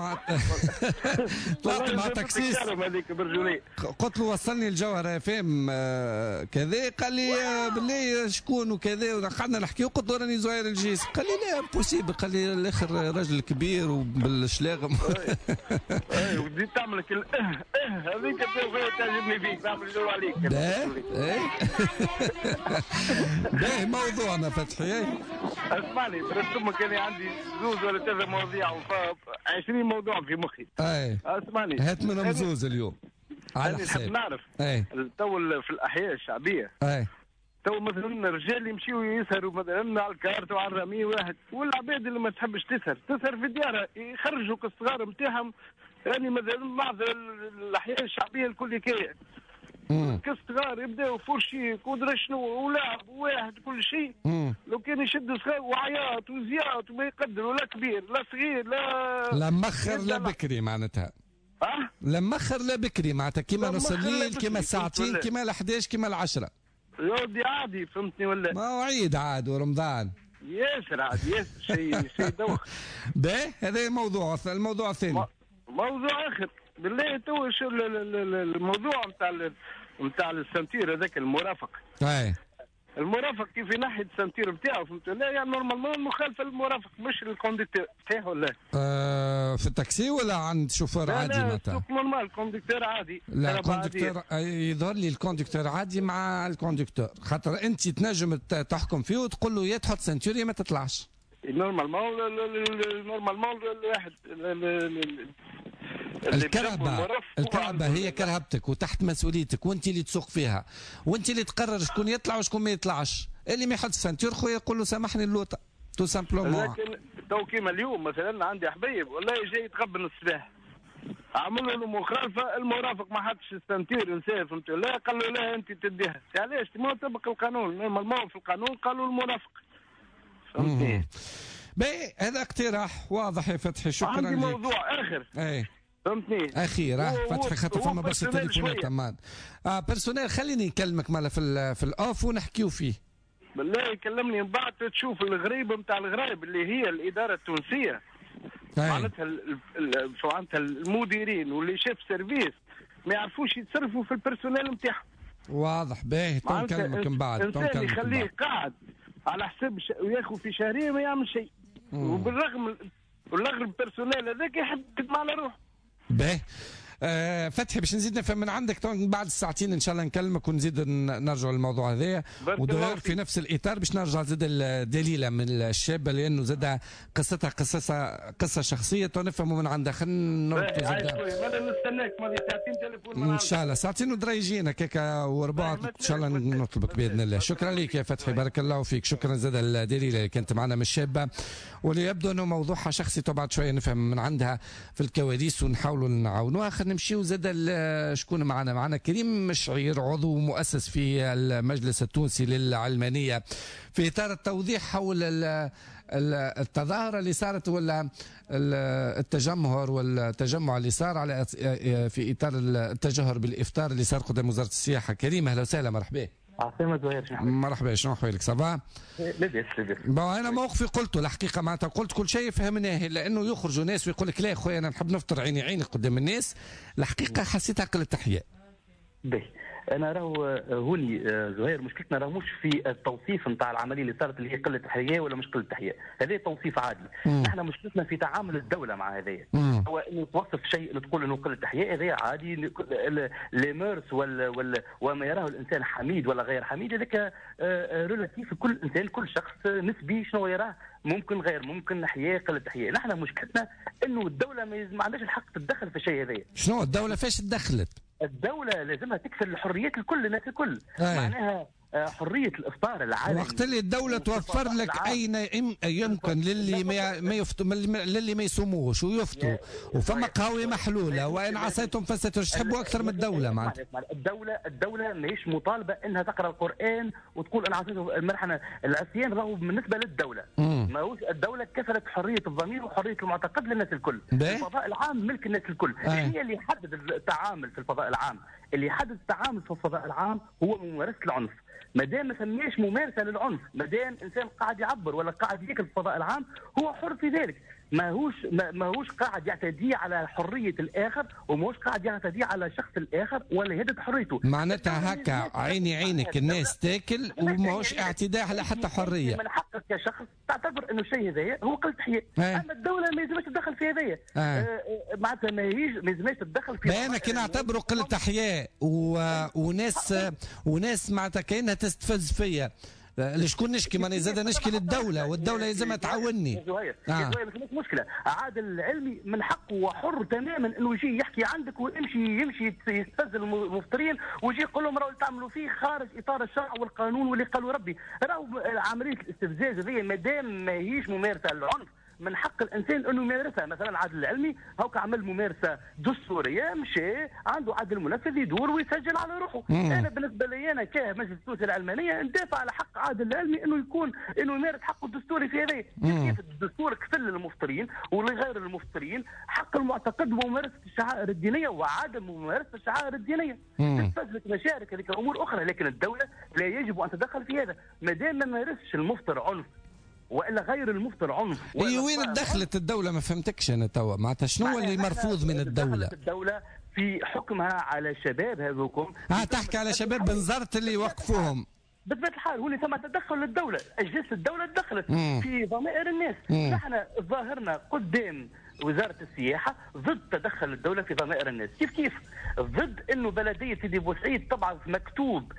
طلعت مع تاكسيس قلت له وصلني الجوهرة فهم كذا. قال لي بالله شكون وكذا وقعدنا نحكي وقلت له راني زهير الجيس. قال لي لا بوسيبل. قال لي الاخر راجل كبير وبالشلاغم. ودي تعمل لك هذيك تعجبني فيك تعمل جو عليك. باهي موضوعنا فتحي. اسمعني ثم كان عندي زوز ولا ثلاثة مواضيع 20 موضوع في مخي. اسمعني هات منهم زوز اليوم على حساب. نحب نعرف تو في الأحياء الشعبية تو مثلا الرجال يمشيوا يسهروا مثلا على الكارت وعلى الرمي واحد والعباد اللي ما تحبش تسهر في ديارها يخرجوا كالصغار نتاعهم. يعني مثلا بعض الأحياء الشعبية الكل كاين كالصغار يبداو فرشيك ودرا شنو ولعب واحد كل شيء. لو كان يشد صغار وعياط وزياط وما يقدر ولا كبير لا صغير لا مخر لا بكري معناتها. لا مخر لا بكري معناتها كيما نص الليل كيما الساعتين كيما ال11 كيما ال10. يا ودي عادي فهمتني ولا؟ ما هو عيد عاد ورمضان. ياسر عادي ياسر شيء دوخ. باهي هذا الموضوع الثاني. موضوع اخر بالله تو الموضوع نتاع السنتير هذاك المرافق. المرافق كيف ينحي السنتير نتاعو فهمت لا يعني نورمالمون مخالفه للمرافق مش للكوندكتور صحيح ولا في التاكسي ولا عند شوفير عادي مثلا؟ لا نورمال كوندكتور عادي. لا الكوندكتور يظهر لي الكوندكتور عادي مع الكوندكتور خاطر انت تنجم تحكم فيه وتقول له يا تحط سنتور يا ما تطلعش. نورمالمون الواحد الكرهبة هي كرهبتك وتحت مسؤوليتك وانت اللي تسوق فيها وانت اللي تقرر شكون يطلع وشكون ما يطلعش. اللي ما يحط سنتور خويا يقول له سامحني اللوطه تو سامبلومون. لكن تو كيما اليوم مثلا عندي حبيب والله جاي يتقبل الصباح عملوا له مخالفه المرافق ما حطش السنتور انسان فهمت لا قال له لا انت تديها علاش ما طبق القانون نورمالمون في القانون قالوا المرافق فهمتني. باهي هذا اقتراح واضح يا فتحي شكرا لك. عندي موضوع اخر فهمتني اخير فتحي خاطر فما برشا تليفونات امان بيرسونيل خليني نكلمك مالا في الاوف ونحكيو فيه. بالله يكلمني من بعد تشوف الغريب نتاع الغرايب اللي هي الاداره التونسيه معناتها المديرين واللي شاف سيرفيس ما يعرفوش يتصرفوا في البيرسونيل نتاعهم. واضح باهي نكلمك من بعد. انسان يخليه قاعد على حساب وياخذ في شهريه ما يعمل شيء وبالرغم البيرسونيل هذاك يحب يخدم على روحه. باهي فتحي باش نزيد نفهم من عندك بعد الساعتين ان شاء الله نكلمك ونزيد نرجع للموضوع هذايا ودور في نفس الاطار باش نرجع زاد الدليله من الشابه لانه زاد قصتها قصه شخصيه ونفهموا من عندها. خلينا نربطوا زاد نستناك ساعتين تليفون ان شاء الله ساعتين ودرا يجينا كيكا وربع ان شاء الله نطلبك باذن الله. شكرا لك يا فتحي بارك الله فيك. شكرا زاد الدليله اللي كانت معنا من الشابه واللي يبدو انه موضوعها شخصي بعد شويه نفهم من عندها في الكواليس ونحاولوا نعاونوها. خلينا نمشيو زاد شكون معنا كريم مشعير عضو مؤسس في المجلس التونسي للعلمانيه في اطار التوضيح حول التظاهره اللي صارت ولا التجمهر والتجمع اللي صار على في اطار التجاهر بالافطار اللي صار قدام وزاره السياحه. كريم اهلا وسهلا مرحبا. عاصمة زهير مرحبا شنو احوالك صافا؟ لاباس. انا موقفي قلته الحقيقه معناتها قلت كل شيء فهمناه لانه يخرجوا ناس ويقول لك لا خويا انا نحب نفطر عيني عيني قدام الناس. الحقيقه حسيتها قله احياء. باهي انا راهو هوني زهير مشكلتنا راهو مش في التوصيف نتاع العمليه اللي صارت اللي هي قله احياء ولا مش قله احياء. هذا توصيف عادي. احنا مشكلتنا في تعامل الدوله مع هذايا. هو انه توصف شيء تقول انه قله احياء هذا عادي. لي ميرس وما يراه الانسان حميد ولا غير حميد هذاك ريلاتيف. كل انسان كل شخص نسبي شنو يراه ممكن غير ممكن احياء قله احياء. نحن مشكلتنا انه الدوله ما عندهاش الحق تتدخل في الشيء هذايا. شنو الدوله فاش تدخلت؟ الدولة لازمها تكسر الحريات الكل الناس الكل. معناها حرية الإفطار العالمي. وقت اللي الدولة توفر لك أين يمكن للي ما يصوموش ويفطروا وفما قهوة محلولة وإن عصيتم فستروا تحبوا أكثر من الدولة معناتها. الدولة ماهيش مطالبة أنها تقرأ القرآن وتقول أنا عصيتم المرحلة. العصيان راهو بالنسبة للدولة. ماهوش الدولة كسرت حرية الضمير وحرية المعتقد للناس الكل. الفضاء العام ملك الناس الكل. هي اللي يحدد التعامل في الفضاء العام. اللي يحدد التعامل في الفضاء العام هو ممارسة العنف. ما دام ما سميش ممارسه للعنف، ما دام انسان قاعد يعبر ولا قاعد ياكل في الفضاء العام هو حر في ذلك. ماهوش قاعد يعتدي على حريه الاخر وماهوش قاعد يعتدي على شخص الاخر ولا يهدد حريته. معناتها هكا عيني عينك الناس تاكل وماهوش اعتداء على حتى حريه. من حقك كشخص تعتبر انه الشيء هذايا هو قله احياء. اما الدوله ما يلزمش تتدخل في هذايا. معناتها ما يلزمش تتدخل في. انا كي نعتبره قله احياء وناس معناتها كانها تستفز فيا لشكون نشكي؟ ماني زاد نشكي للدوله والدوله لازمها تعاونني. زهير مش مشكله. عادل العلمي من حقه وحر تماما انه يجي يحكي عندك ويمشي يستفز المفطرين ويجي يقول لهم راهو تعملوا فيه خارج اطار الشرع والقانون واللي قالوا ربي. راهو عمليه الاستفزاز هذه ما دام ماهيش ممارسه للعنف من حق الانسان انه يمارسها. مثلا عادل العلمي هاك عمل ممارسه دستوريه مشى عنده عدل المنفذ يدور ويسجل على روحه. انا بالنسبه لي انا كمجلس التونسي العلمانيه ندافع على حق عادل العلمي انه يمارس حقه الدستوري في هذا. كيف الدستور كفل للمفطرين ولغير المفطرين حق المعتقد بممارسه الشعائر الدينيه وعدم ممارسه الشعائر الدينيه. تتفزلك مشارك هذيك امور اخرى لكن الدوله لا يجب ان تتدخل في هذا. ما دام ما مارسش المفطر عنف والا غير المفتر عنف. وين دخلت الدوله؟ ما فهمتكش انا توا، معناتها شنو اللي مرفوض من الدوله؟ الدوله في حكمها على شباب هذوكم. تحكي على شباب بنزرت اللي وقفوهم. بطبيعه الحال هو ثم تدخل للدوله، اجهزه الدوله تدخلت في ضمائر الناس. نحن ظاهرنا قدام وزاره السياحه ضد تدخل الدوله في ضمائر الناس. كيف ضد انه بلديه سيدي بوسعيد تبعث مكتوب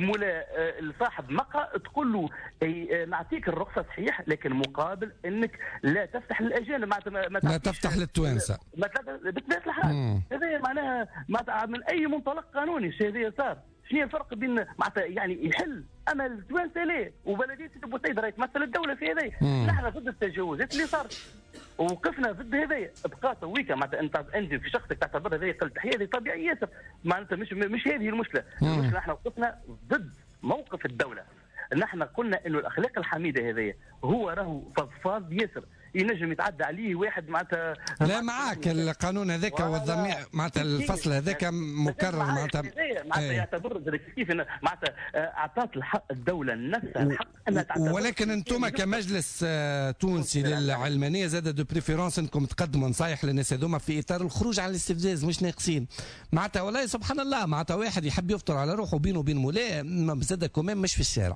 لصاحب مقهى تقول له نعطيك الرخصه صحيح، لكن مقابل انك لا تفتح للاجانب، لا تفتح للتوانسه بطبيعه الحال. هذا معناها من اي منطلق قانوني هذا صار. شنو الفرق بين معناتها يعني يحل اما التوانسه ليه وبلديه سيدي بوسعيد راهي تمثل الدوله في هذايا. نحن ضد التجاوزات اللي صارت ووقفنا ضد هذايا. بقى تويكا معناتها انت في شخصك تعتبر هذايا قله تحيه، هذه طبيعي ياسر، معناتها مش هذه المشكله. المشكله احنا وقفنا ضد موقف الدوله. نحن قلنا انه الاخلاق الحميده هذايا هو راهو فضفاض ياسر، ينجم يتعدى عليه واحد معناتها. لا معاك القانون هذاك والضمير معناتها الفصل هذاك مكرر معناتها يعتبر كيف معناتها اعطت الحق الدوله نفسها الحق انها تعتبر. ولكن انتم كمجلس تونسي للعلمانيه زاد دو بريفيرونس انكم تقدموا نصايح للناس هذوما في اطار الخروج على الاستفزاز، مش ناقصين معناتها. والله سبحان الله معناتها واحد يحب يفطر على روحه بينه وبين مولاه زاد كمان مش في الشارع،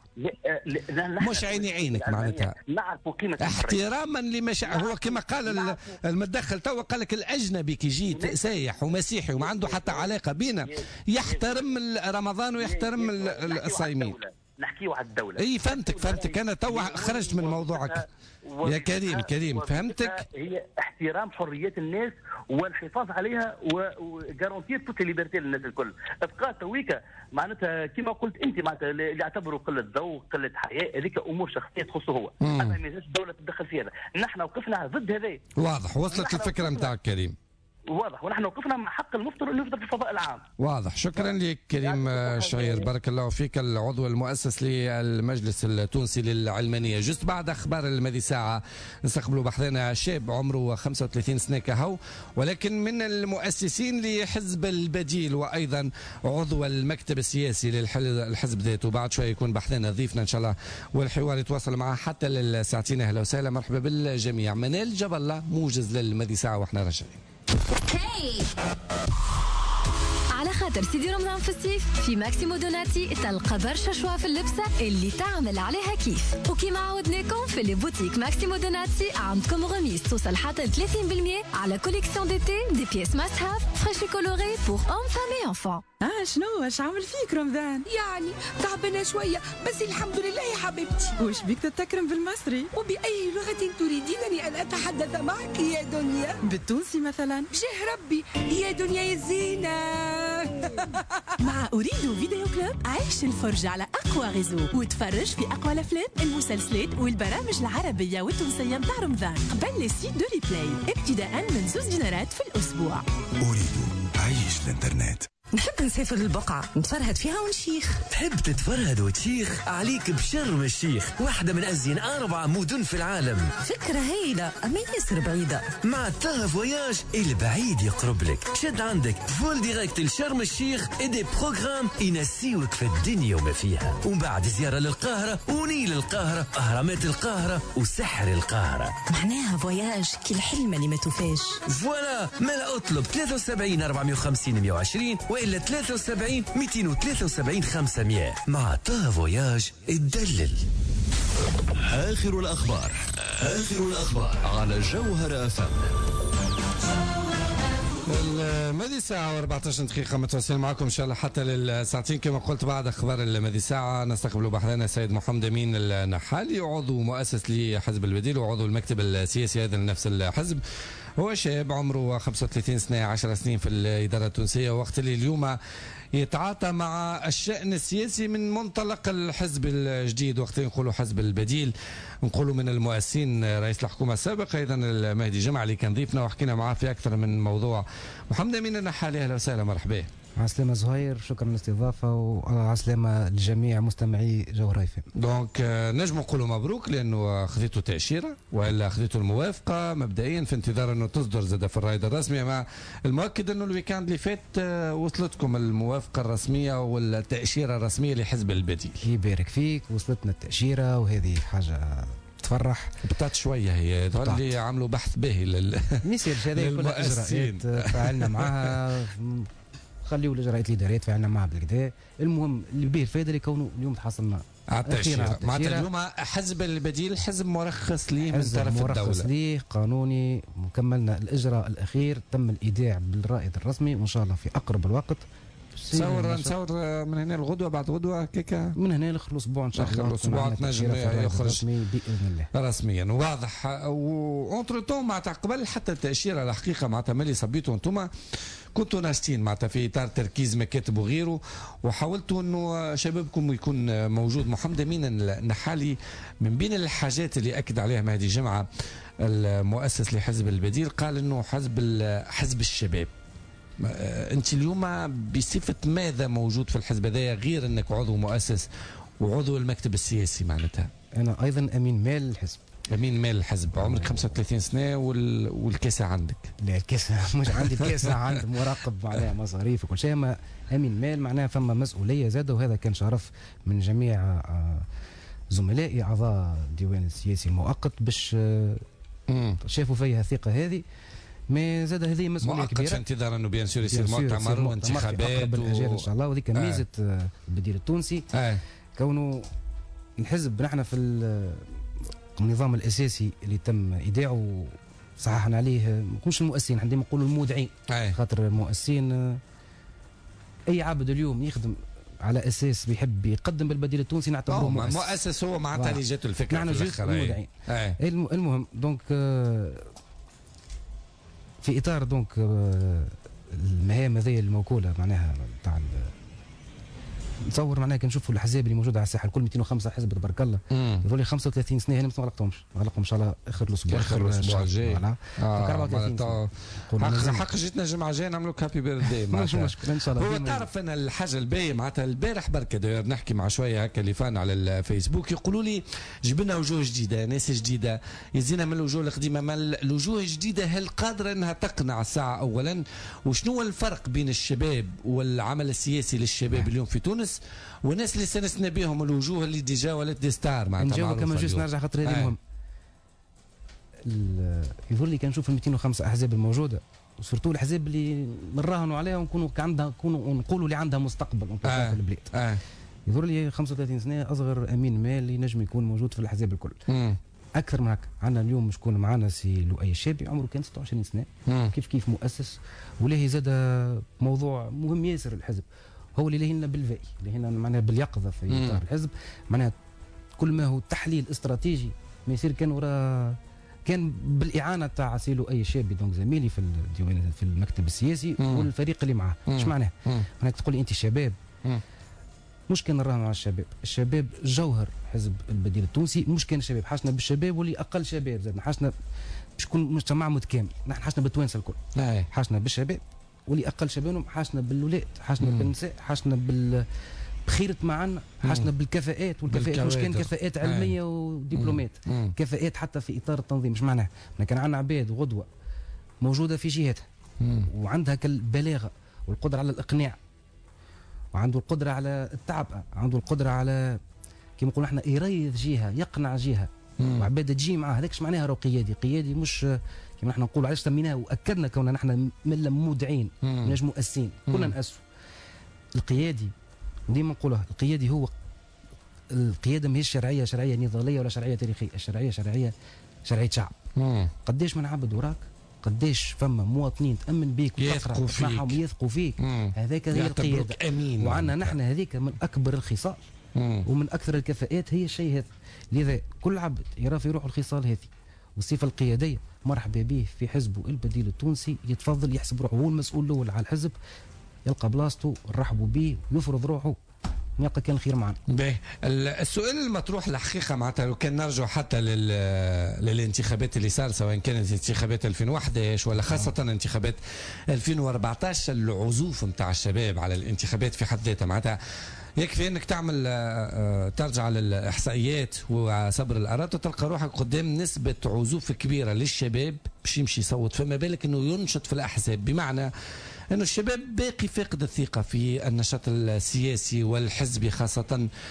مش عيني عينك معناتها. نعرفوا قيمه احتراما هو كما قال المتدخل توا، قال لك الاجنبي كي يجي سايح ومسيحي وما عنده حتى علاقه بينا يحترم رمضان ويحترم الصايمين. نحكيوا على الدوله. اي فهمتك انا توا خرجت من موضوعك يا كريم فهمتك. هي احترام حريات الناس والحفاظ عليها وجارونتير توت ليبرتي للناس الكل. ابقى تويكا معناتها كما قلت انت معناتها اللي يعتبروا قله ذوق قله حياء، هذيك امور شخصيه تخصه هو، اما ما يجوزش الدوله تتدخل في هذا. نحن وقفنا ضد هذا. واضح، وصلت الفكره نتاعك كريم. واضح، ونحن وقفنا مع حق المفطر انه يفطر في الفضاء العام. واضح، شكرا لك كريم شعير، بارك الله فيك، العضو المؤسس للمجلس التونسي للعلمانيه. جست بعد اخبار الماضي ساعه نستقبلوا بحثنا شاب عمره 35 سنه كهو، ولكن من المؤسسين لحزب البديل وايضا عضو المكتب السياسي للحزب ذاته. بعد شويه يكون بحثنا ضيفنا ان شاء الله والحوار يتواصل معه حتى للساعتين. اهلا وسهلا، مرحبا بالجميع. منال جبل الله موجز للماضي ساعه واحنا راجعين. على خاطر سيدي رمضان في الصيف في ماكسيمو دوناتي تلقى برشا شوا في اللبسة اللي تعمل عليها كيف. وكيما عودناكم في لي بوتيك ماكسيمو دوناتي عندكم غميس توصل حتى 30% على كوليكسيون ديتي دي بيس ماست هاف فريشي كولوري بور اون فامي انفون. شنو واش عامل فيك رمضان؟ يعني تعبانه شويه بس الحمد لله يا حبيبتي. وش بيك تتكرم بالمصري؟ وبأي لغة تريدينني أن أتحدث معك يا دنيا؟ بالتونسي مثلا. بجاه ربي يا دنيا يا زينة. مع أريد فيديو كلوب عيش الفرجة على أقوى غزو وتفرج في أقوى الأفلام المسلسلات والبرامج العربية والتونسية متاع رمضان قبل لي سيت دو ريبلاي ابتداء من 2 دينارات في الأسبوع. أريد عيش الإنترنت. نحب نسافر للبقعة نتفرهد فيها ونشيخ. تحب تتفرهد وتشيخ؟ عليك بشرم الشيخ، واحدة من أزين 4 مدن في العالم. فكرة هايلة أما ياسر بعيدة. مع تاها فواياج البعيد يقرب لك. شد عندك فول ديريكت لشرم الشيخ ادي بروغرام ينسيوك في الدنيا وما فيها، ومن بعد زيارة للقاهرة ونيل القاهرة أهرامات القاهرة وسحر القاهرة. معناها فواياج كي الحلم اللي ما توفاش. فوالا، مالا اطلب 73 450 120 وإلا 73 273 500. مع طه فواياج اتدلل. آخر الأخبار على جوهر FM. الماضي ساعة و14 دقيقة متواصلين معكم إن شاء الله حتى للساعتين. كما قلت بعد أخبار الماضي ساعة نستقبل بحثنا السيد محمد أمين النحالي، عضو مؤسس لحزب البديل وعضو المكتب السياسي هذا لنفس الحزب. هو شاب عمره 35 سنة 10 سنين في الإدارة التونسية، وقت اللي اليوم يتعاطى مع الشأن السياسي من منطلق الحزب الجديد. وقت نقولوا حزب البديل نقولوا من المؤسسين رئيس الحكومة السابق أيضا المهدي جمعة اللي كان ضيفنا وحكينا معاه في أكثر من موضوع. محمد أمين النحالي أهلا وسهلا، مرحبا. عسلامة زهير، شكرا للاستضافة وعسلامة لجميع مستمعي جوهر FM. دونك نجم نقولوا مبروك لأنه خذيتوا تأشيرة وإلا خذيتوا الموافقة مبدئيا في انتظار أنه تصدر زاد في الرائد الرسمي. مع المؤكد أنه الويكاند اللي فات وصلتكم الموافقة الرسمية والتأشيرة الرسمية لحزب البديل. يبارك فيك، وصلتنا التأشيرة وهذه حاجة تفرح. بطات شويه هي اللي عملوا بحث باهي ميسيرش هذا كلها اجراءات فعلنا معها، خليوا الاجراءات الاداريه تفاعلنا معها بالكدا. المهم اللي به الفائده اللي كونه اليوم تحصلنا على التأشيرة. معناتها اليوم حزب البديل حزب مرخص ليه من طرف الدولة، مرخص ليه قانوني، وكملنا الإجراء الأخير، تم الإيداع بالرائد الرسمي، وإن شاء الله في أقرب الوقت نصور من هنا الغدوة بعد غدوة كيكا، من هنا لاخر الأسبوع إن شاء الله، آخر الأسبوع تنجم يخرج بإذن الله رسميا واضح. وأنتر توم معناتها قبل حتى التأشيرة الحقيقة معناتها ملي صبيتوا أنتم كنتوا ناشطين معناتها في اطار تركيز مكاتب وغيره، وحاولتوا انه شبابكم يكون موجود. محمد امين النحالي من بين الحاجات اللي اكد عليها مهدي جمعه المؤسس لحزب البديل قال انه حزب الشباب. انت اليوم بصفه ماذا موجود في الحزب هذا غير انك عضو مؤسس وعضو المكتب السياسي؟ معناتها انا ايضا امين مال الحزب. امين مال الحزب، عمرك 35 سنه والكاسه عندك؟ لا الكاسه مش عندي، الكاسه عند مراقب معناها مصاريف وكل شيء. ما امين مال معناها فما مسؤوليه زاده، وهذا كان شرف من جميع زملائي اعضاء الديوان السياسي المؤقت باش شافوا فيها الثقه هذه. ما زاد هذه مسؤوليه كبيره في انتظار انه بيان سور يصير مؤتمر وانتخابات بالاجيال ان شاء الله. وذيك ميزه البديل التونسي كونه الحزب نحن في النظام الاساسي اللي تم ايداعه صححنا عليه، مش المؤسسين، عندما نقولوا المودعين، خاطر المؤسسين اي عبد اليوم يخدم على اساس بيحب يقدم بالبديل التونسي نعتبروه مؤسس هو معناتها اللي جاته الفكره نحن في الاخر. المهم دونك في اطار دونك المهام هذه الموكوله معناها تاع نتصور معناها كي نشوفوا الاحزاب اللي موجوده على الساحه الكل 205 حزب تبارك الله، يظهر لي 35 سنه هنا ما غلقتهمش، غلقهم ان شاء الله اخر الاسبوع الجاي. 34 حق جيتنا الجمعه الجايه نعملوا هابي بيرثداي. مش مشكله ان شاء الله. هو تعرف انا الحاجه الباهيه معناتها البارح بركه داير نحكي مع شويه هكا اللي فان على الفيسبوك يقولوا لي جبنا وجوه جديده، ناس جديده، يزينا من الوجوه القديمه، ما الوجوه الجديده هل قادره انها تقنع الساعه اولا؟ وشنو هو الفرق بين الشباب والعمل السياسي للشباب اليوم في تونس والناس اللي سنسنا بهم الوجوه اللي ديجا ولات دي ستار معناتها نجاوب كما جوز نرجع خاطر هذه مهم. يظهر لي كان نشوف ال 205 احزاب الموجوده وسورتو الاحزاب اللي نراهنوا عليها ونكونوا عندها نقولوا اللي عندها مستقبل في البلاد. يظهر لي 35 سنه اصغر امين مال ينجم يكون موجود في الاحزاب الكل. اكثر من هكا عندنا اليوم شكون معنا سي لؤي الشابي عمره كان 26 سنه كيف مؤسس، وله زاد موضوع مهم ياسر الحزب، هو اللي لهنا بالفائي، اللي هنا معناها باليقظه في اطار الحزب، معناها كل ما هو تحليل استراتيجي ما يصير كان بالاعانه تاع سي لؤي الشابي دونك زميلي في الديوان في المكتب السياسي والفريق اللي معاه. ايش معناها؟ معناها تقول لي انت شباب، مش كان نراهن على الشباب جوهر حزب البديل التونسي، مش كان الشباب، حاجنا بالشباب واللي اقل شباب زادنا، حاجنا باش يكون مجتمع متكامل، نحن حاجنا بالتوانسه الكل، حاجنا بالشباب واللي اقل شبابهم، حاجنا بالولاد، حاجنا بالنساء، حاجنا بخيرة معنا، حاجنا بالكفاءات، والكفاءات مش كان كفاءات علميه ودبلومات، كفاءات حتى في اطار التنظيم. مش معناها كان عندنا عباد غدوه موجوده في جهتها وعندها البلاغه والقدره على الاقناع، وعنده القدره على التعب، عنده القدره على كيما نقولوا احنا يريض جهه، يقنع جهه، وعباد تجي معاه. هذاك معناها راهو قيادي مش كيما نحن نقولوا. علاش سميناه واكدنا كوننا نحن مله مودعين مش مؤسسين، كلنا نأسسوا. القيادي ديما نقولها، القيادي هو القياده ماهيش شرعيه نضاليه ولا شرعيه تاريخيه، الشرعيه شرعيه شعب. قداش من عبد وراك، قداش فما مواطنين تامن بيك وتقرا تسمعهم يثقوا فيك، هذاك هي القياده. وعندنا نحن هذيك من اكبر الخصال ومن اكثر الكفاءات هي الشيء هذا. لذا كل عبد يرى في روحه الخصال هذه والصفه القياديه مرحبا به في حزبه البديل التونسي، يتفضل يحسب روحه هو المسؤول الاول على الحزب، يلقى بلاصته، نرحبوا به ويفرض روحه، يلقى كان الخير معنا. السؤال المطروح الحقيقه معناتها لو كان نرجع حتى للانتخابات اللي صار، سواء كانت انتخابات 2011 ولا خاصه انتخابات 2014، العزوف نتاع الشباب على الانتخابات في حد ذاتها معناتها يكفي انك تعمل ترجع للاحصائيات وصبر الاراء تلقى روحك قدام نسبه عزوف كبيره للشباب باش يمشي يصوت، فما بالك انه ينشط في الاحزاب، بمعنى انه الشباب باقي فاقد الثقه في النشاط السياسي والحزبي خاصه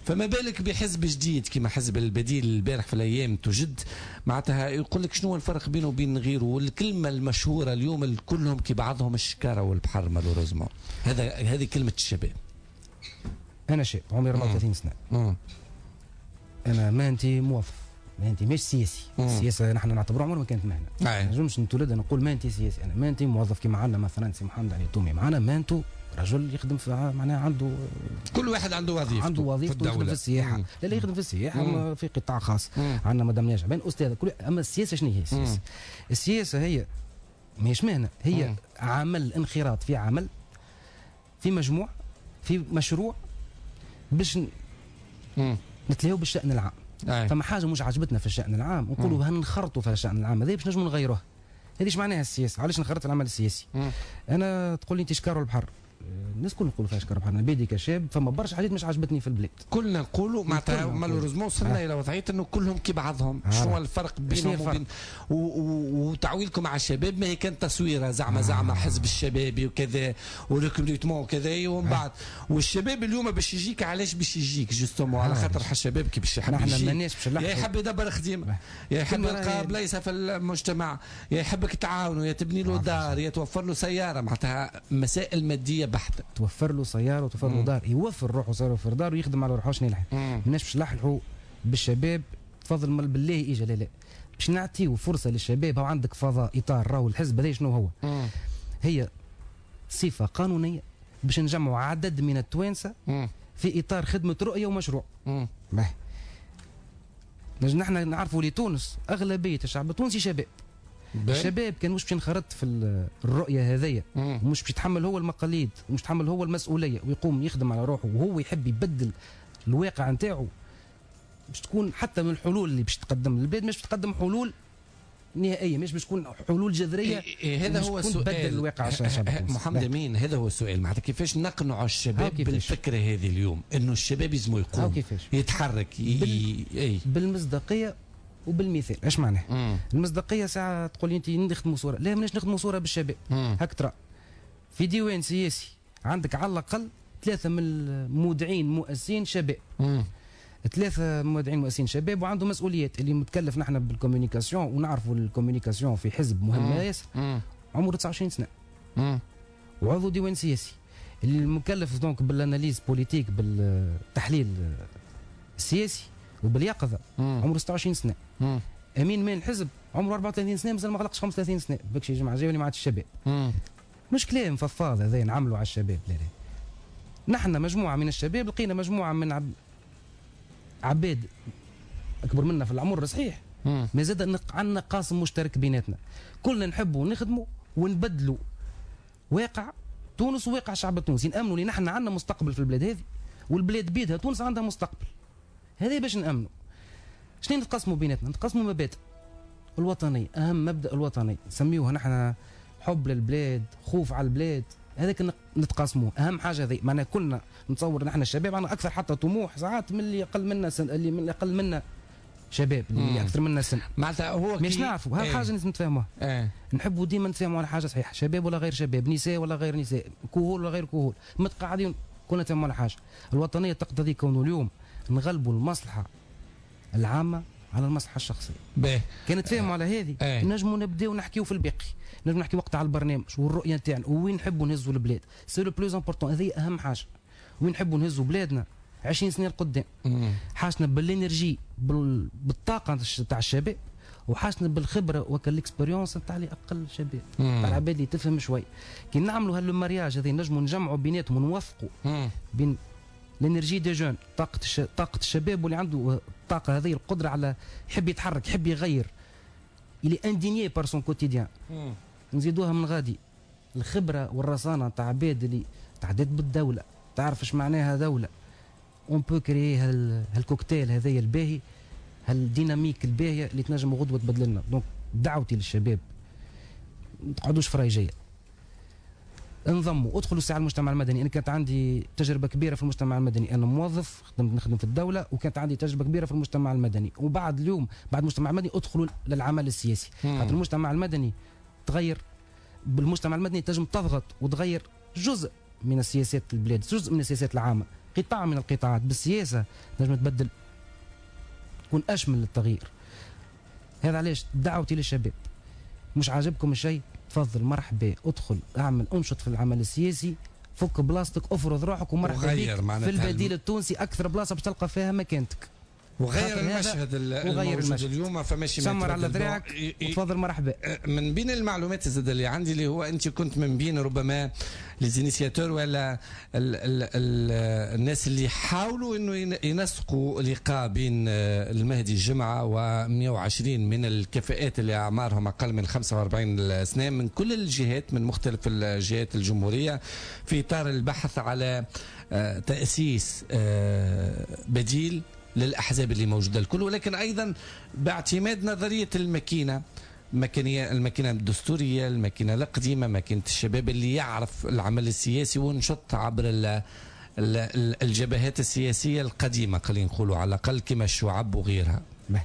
فما بالك بحزب جديد كما حزب البديل البارح في الايام تجد معناتها يقول لك شنو الفرق بينه وبين غيره، والكلمه المشهوره اليوم كلهم كي بعضهم الشكاره والبحر مالوريزمون. هذه كلمه الشباب. انا شاب عمري 34 سنه. انا مهنتي موظف، مهنتي مش سياسي. السياسه نحن نعتبروها عمرها ما كانت مهنه. ما نجمش نتولد نقول مهنتي سياسي، انا مهنتي موظف كما عندنا مثلا سي محمد علي تومي معنا مهنته رجل يخدم في معناها عنده كل واحد عنده وظيفته يخدم في السياحه. لا يخدم في السياحه في قطاع خاص. عندنا مدام ناجح بين استاذه كل. اما السياسه شنو هي السياسه؟ السياسه هي ماهيش مهنه، هي عمل انخراط في عمل في مجموع في مشروع باش نتلاهوا بالشأن العام. فما حاجه مش عجبتنا في الشأن العام نقولوا هنخرطوا في الشأن العام هذا باش نجموا نغيروه. هذه ايش معناها السياسه؟ علاش نخرط العمل السياسي؟ انا تقول لي انت شكار البحر، الناس الكل نقولوا فيها شكار البحر، انا بيدي كشاب فما برشا حاجات مش عجبتني في البلاد. كلنا نقولوا معناتها مالوريزمون وصلنا الى وضعيه انه كلهم كي بعضهم. شنو الفرق بينهم وبين وتعويلكم مع الشباب؟ ما هي كانت تصويره زعما حزب الشبابي وكذا وريكروتمون وكذا ومن بعد والشباب اليوم باش يجيك علاش باش يجيك جوستومون على خاطر الشباب كي باش يحب يجي يا يحب يدبر خدمه يا يحب يلقى بلايصه في المجتمع يا يحبك تعاونوا يا تبني له دار يا توفر له سياره معناتها مسائل ماديه بحته. توفر له سياره وتوفر له دار يوفر روحه ويوفر دار ويخدم على روحه. شنو يلحق؟ ماناش باش نلحقوا بالشباب تفضل مال بالله اجا لا باش نعطيو فرصه للشباب. هو عندك فضاء اطار راهو الحزب هذا شنو هو؟ هي صفه قانونيه باش نجمعوا عدد من التوانسه في اطار خدمه رؤيه ومشروع. نحن نعرفوا لتونس اغلبيه الشعب التونسي شباب. الشباب كان مش باش ينخرط في الرؤيه هذيا ومش باش يتحمل هو المقاليد ومش يتحمل هو المسؤوليه ويقوم يخدم على روحه وهو يحب يبدل الواقع نتاعو باش تكون حتى من الحلول اللي باش تقدم للبلاد مش تقدم حلول نهائيه مش باش تكون حلول جذريه. هذا هو السؤال الواقع محمد امين. هذا هو السؤال معناتها كيفاش نقنع الشباب بالفكره هذه اليوم انه الشباب لازم يقوم يتحرك بالمصداقيه وبالمثال. ايش معناه؟ المصداقيه ساعه تقول لي انت نخدموا صوره، لا ماناش نخدموا صوره بالشباب. هاك ترى في ديوان سياسي عندك على الاقل 3 من المودعين مؤسسين شباب. 3 مودعين مؤسسين شباب وعنده مسؤوليات. اللي متكلف نحن بالكوميونيكاسيون ونعرفوا الكوميونيكاسيون في حزب مهم ياسر عمره 29 سنه وعضو ديوان سياسي. اللي المكلف دونك بالاناليز بوليتيك بالتحليل السياسي وباليقظه عمره 26 سنه. امين مان الحزب عمره 34 سنه مازال ما غلقش 35 سنه. بكشي جماعه جاوني مع الشباب. مش كلام فضفاض هذا نعملوا على الشباب. لا نحن مجموعه من الشباب لقينا مجموعه من عباد اكبر منا في العمر صحيح ما زاد عندنا قاسم مشترك بيناتنا. كلنا نحبوا نخدموا ونبدلوا واقع تونس وواقع الشعب التونسي. نامنوا ان نحن عندنا مستقبل في البلاد هذه والبلاد بيدها تونس عندها مستقبل. هذا باش نامنوا. شنو نتقاسموا بيناتنا؟ نتقاسموا مبادئ الوطنيه. اهم مبدا الوطنيه نسميوها نحن حب للبلاد خوف على البلاد. هذاك نتقاسموه اهم حاجه هذه. معناها كلنا نتصور نحن الشباب عندنا اكثر حتى طموح ساعات من اللي اقل منا اللي من اقل منا شباب اللي اكثر منا سن. معناتها هو مش نعرفوا هاي حاجه لازم نتفاهموها. نحبوا ديما نتفاهموا على حاجه صحيحه. شباب ولا غير شباب، نساء ولا غير نساء، كهول ولا غير كهول، متقاعدين كنا نتفاهموا على حاجه. الوطنيه تقتضي كونه اليوم نغلبوا المصلحه العامه على المصلحه الشخصيه. كان نتفاهموا على هذه نجموا نبداو نحكيو في الباقي. نجم نحكي وقت على البرنامج والرؤيه نتاعنا وين نحبوا نهزوا البلاد. سي لو بلوز امبورطون. هذه اهم حاجه. وين نحبوا نهزوا بلادنا 20 سنه لقدام. حاجتنا بالانرجي بالطاقه تاع الشباب وحاجتنا بالخبره وكالاكسبيريونس تاع اللي اقل شباب تاع العباد اللي تفهم شوي. كي نعملوا هالمارياج هذه نجموا نجمعوا بيناتهم ونوثقوا بين الانرجي دي جون طاقه الشباب واللي عنده الطاقه هذه القدره على يحب يتحرك يحب يغير اللي اندينيي بار سون كوتيديان. نزيدوها من غادي الخبره والرصانه تاع عباد اللي تعدت بالدوله تعرف ايش معناها دوله. اون بو كريي هالكوكتيل هذايا الباهي هالديناميك الباهيه اللي تنجم غدوه تبدل لنا. دونك دعوتي للشباب ما تقعدوش في رايجيه. انضموا ادخلوا ساعه المجتمع المدني. انا كانت عندي تجربه كبيره في المجتمع المدني. انا موظف نخدم في الدوله وكانت عندي تجربه كبيره في المجتمع المدني. وبعد اليوم بعد المجتمع المدني ادخلوا للعمل السياسي. خاطر المجتمع المدني تغير. بالمجتمع المدني تنجم تضغط وتغير جزء من السياسات البلاد جزء من السياسات العامه. قطاع من القطاعات بالسياسه نجم تبدل، تكون اشمل للتغيير. هذا علاش دعوتي للشباب، مش عاجبكم الشيء تفضل مرحبا، ادخل اعمل انشط في العمل السياسي، فك بلاصتك، افرض روحك ومرحبا بك في البديل التونسي، اكثر بلاصه باش تلقى فيها مكانتك. وغير المشهد الموجود اليوم ما فماش سمر على ذراعك وتفضل مرحبا. من بين المعلومات الزاده اللي عندي اللي هو انت كنت من بين ربما ليزينيسياتور ولا الناس اللي حاولوا انه ينسقوا لقاء بين المهدي الجمعه و120 من الكفاءات اللي اعمارهم اقل من 45 سنه من كل الجهات، من مختلف الجهات الجمهوريه، في اطار البحث على تاسيس بديل للأحزاب اللي موجودة الكل، ولكن أيضا باعتماد نظرية الماكينة الدستورية، الماكينة القديمة، ماكينة الشباب اللي يعرف العمل السياسي ونشط عبر الجبهات السياسية القديمة، خلينا نقولوا على الأقل كما الشعب وغيرها.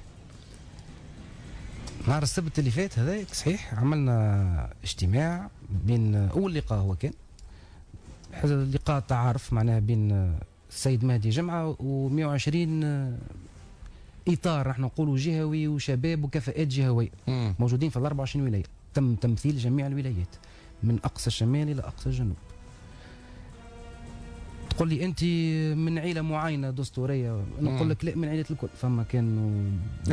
نهار السبت اللي فات هذا صحيح عملنا اجتماع بين أول لقاء هو كان لقاء تعارف معناها بين السيد مهدي جمعة و120 إطار راح نقولوا جهوي وشباب وكفاءات جهوية موجودين في 24 ولاية. تم تمثيل جميع الولايات من أقصى الشمال إلى أقصى الجنوب. تقول لي أنت من عيلة معينة دستورية، نقول لك لا، من عيلة الكل. فما كانوا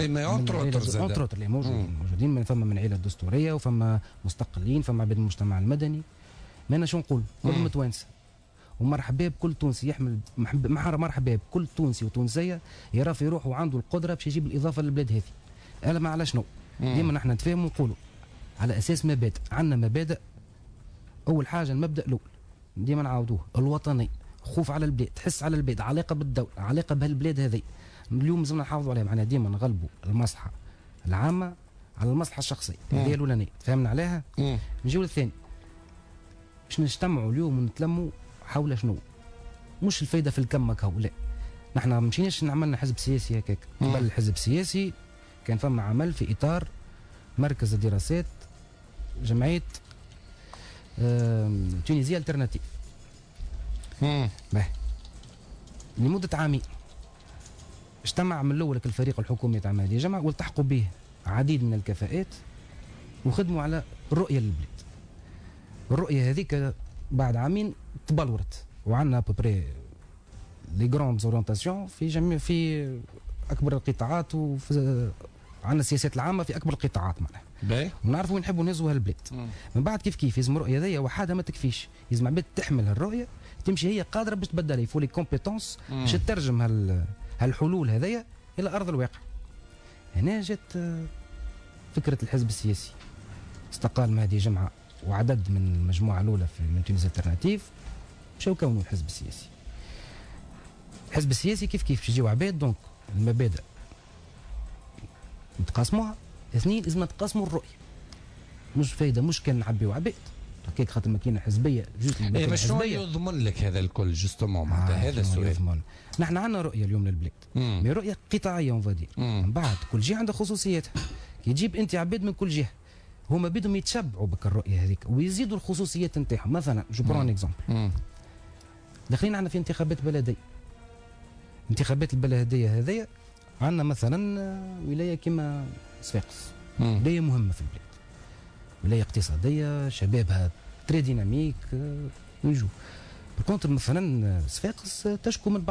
موجودين فما من عيلة دستورية وفما مستقلين، فما عباد المجتمع المدني. ما أنا شو نقول كل متوانسة ومرحبا بكل تونسي يحمل مرحبا بكل تونسي وتونسيه يرى في روحه وعنده القدره باش يجيب الاضافه للبلاد هذه. انا ما على شنو ديما نحن نتفاهموا ونقولوا على اساس مبادئ. عندنا مبادئ، اول حاجه المبدا الاول ديما نعاودوه، الوطني، خوف على البلاد، تحس على البلاد، علاقه بالدوله، علاقه بهالبلاد هذه. اليوم لازم نحافظوا عليها، معناها ديما نغلبوا المصلحه العامه على المصلحه الشخصيه. هذه الاولانيه فهمنا عليها. نجيو للثاني، باش نجتمعوا اليوم ونتلموا حول شنو؟ مش الفايده في الكم هكا، لا، نحن ما مشيناش نعملنا حزب سياسي هكاك. قبل الحزب السياسي كان فما عمل في اطار مركز الدراسات جمعيه تونيزيا الترناتيف لمده عامين. اجتمع من الاول الفريق الحكومي تاع مهدي جمعة والتحقوا به عديد من الكفاءات وخدموا على الرؤيه للبلاد. الرؤيه هذيك بعد عامين تبلورت وعندنا ببري لي غروند اورينتاسيون في اكبر القطاعات، وفي عندنا السياسات العامه في اكبر القطاعات معناها. ونعرفوا وين نحبوا نهزوا هالبلاد. من بعد كيف لازم الرؤيه هذيا وحدها ما تكفيش، لازم عباد تحمل هالرؤيه تمشي هي قادره باش تبدلها، يفو لي كومبيتونس باش تترجم هالحلول هذيا الى ارض الواقع. هنا جات فكره الحزب السياسي. استقال مهدي جمعة وعدد من المجموعه الاولى من تونيزيا الترناتيف مشاو كونوا الحزب السياسي. الحزب السياسي كيف باش يجيو عباد، دونك المبادئ نتقاسموها. اثنين، لازم نتقاسموا الرؤيه. مش فايده مش كان نعبيو عباد هكاك خاطر ماكينه حزبيه جوست ماكينه حزبيه. يضمن لك هذا الكل جوستومون معناتها هذا السؤال. نحن عندنا رؤيه اليوم للبلاد، مي رؤيه قطاعيه اون فادير. من بعد كل جهه عندها خصوصياتها. كي تجيب انت عباد من كل جهه هما بدهم يتشبعوا بك الرؤيه هذيك ويزيدوا الخصوصيات نتاعهم. مثلا جو برون اكزومبل، داخلين عندنا في انتخابات بلديه. انتخابات البلديه هذيا عندنا مثلا ولايه كما صفاقس، ولايه مهمه في البلاد، ولايه اقتصاديه شبابها تري ديناميك ينجو. بالكونتر مثلا صفاقس تشكو من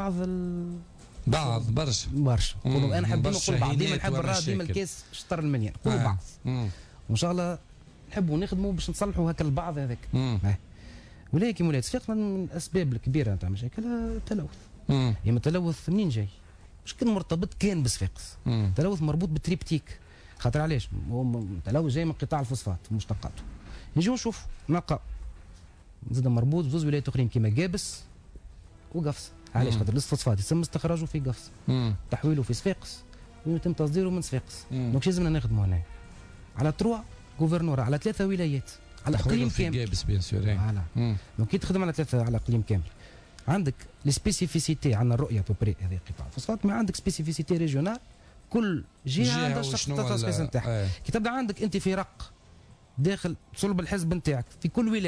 بعض برشا نقولوا انا حابين نقول بعض، ديما نحب الراه ديما الكاس شطر المليان نقولوا بعض. وان شاء الله نحبوا نخدموا باش نصلحوا هكا البعض هذاك. ولايه كيما ولايه صفاقس من الاسباب الكبيره نتاع مشاكلها التلوث. يعني التلوث منين جاي؟ مش كان مرتبط كان بصفاقس، التلوث مربوط بالتريبتيك. خاطر علاش؟ هو التلوث جاي من قطاع الفوسفات ومشتقاته. نجيو نشوف نلقى زاد مربوط بزوز ولايات اخرين كيما قابس وقفص. علاش؟ خاطر الفوسفات يتم استخراجه في قفص، تحويله في صفاقس ويتم تصديره من صفاقس. دونك لازمنا نخدموا هنا على 3 غوفرنور، على 3 ولايات، على اقليم كامل. قابس بيان سور. دونك كي تخدم على 3 على اقليم كامل عندك لي سبيسيفيسيتي. عندنا الرؤيه بوبري هذه قطاع الفوسفات، ما عندك سبيسيفيسيتي ريجيونال، كل جهه عندها التخصص نتاعها. كي تبدا عندك انت فرق داخل صلب الحزب نتاعك في كل ولايه،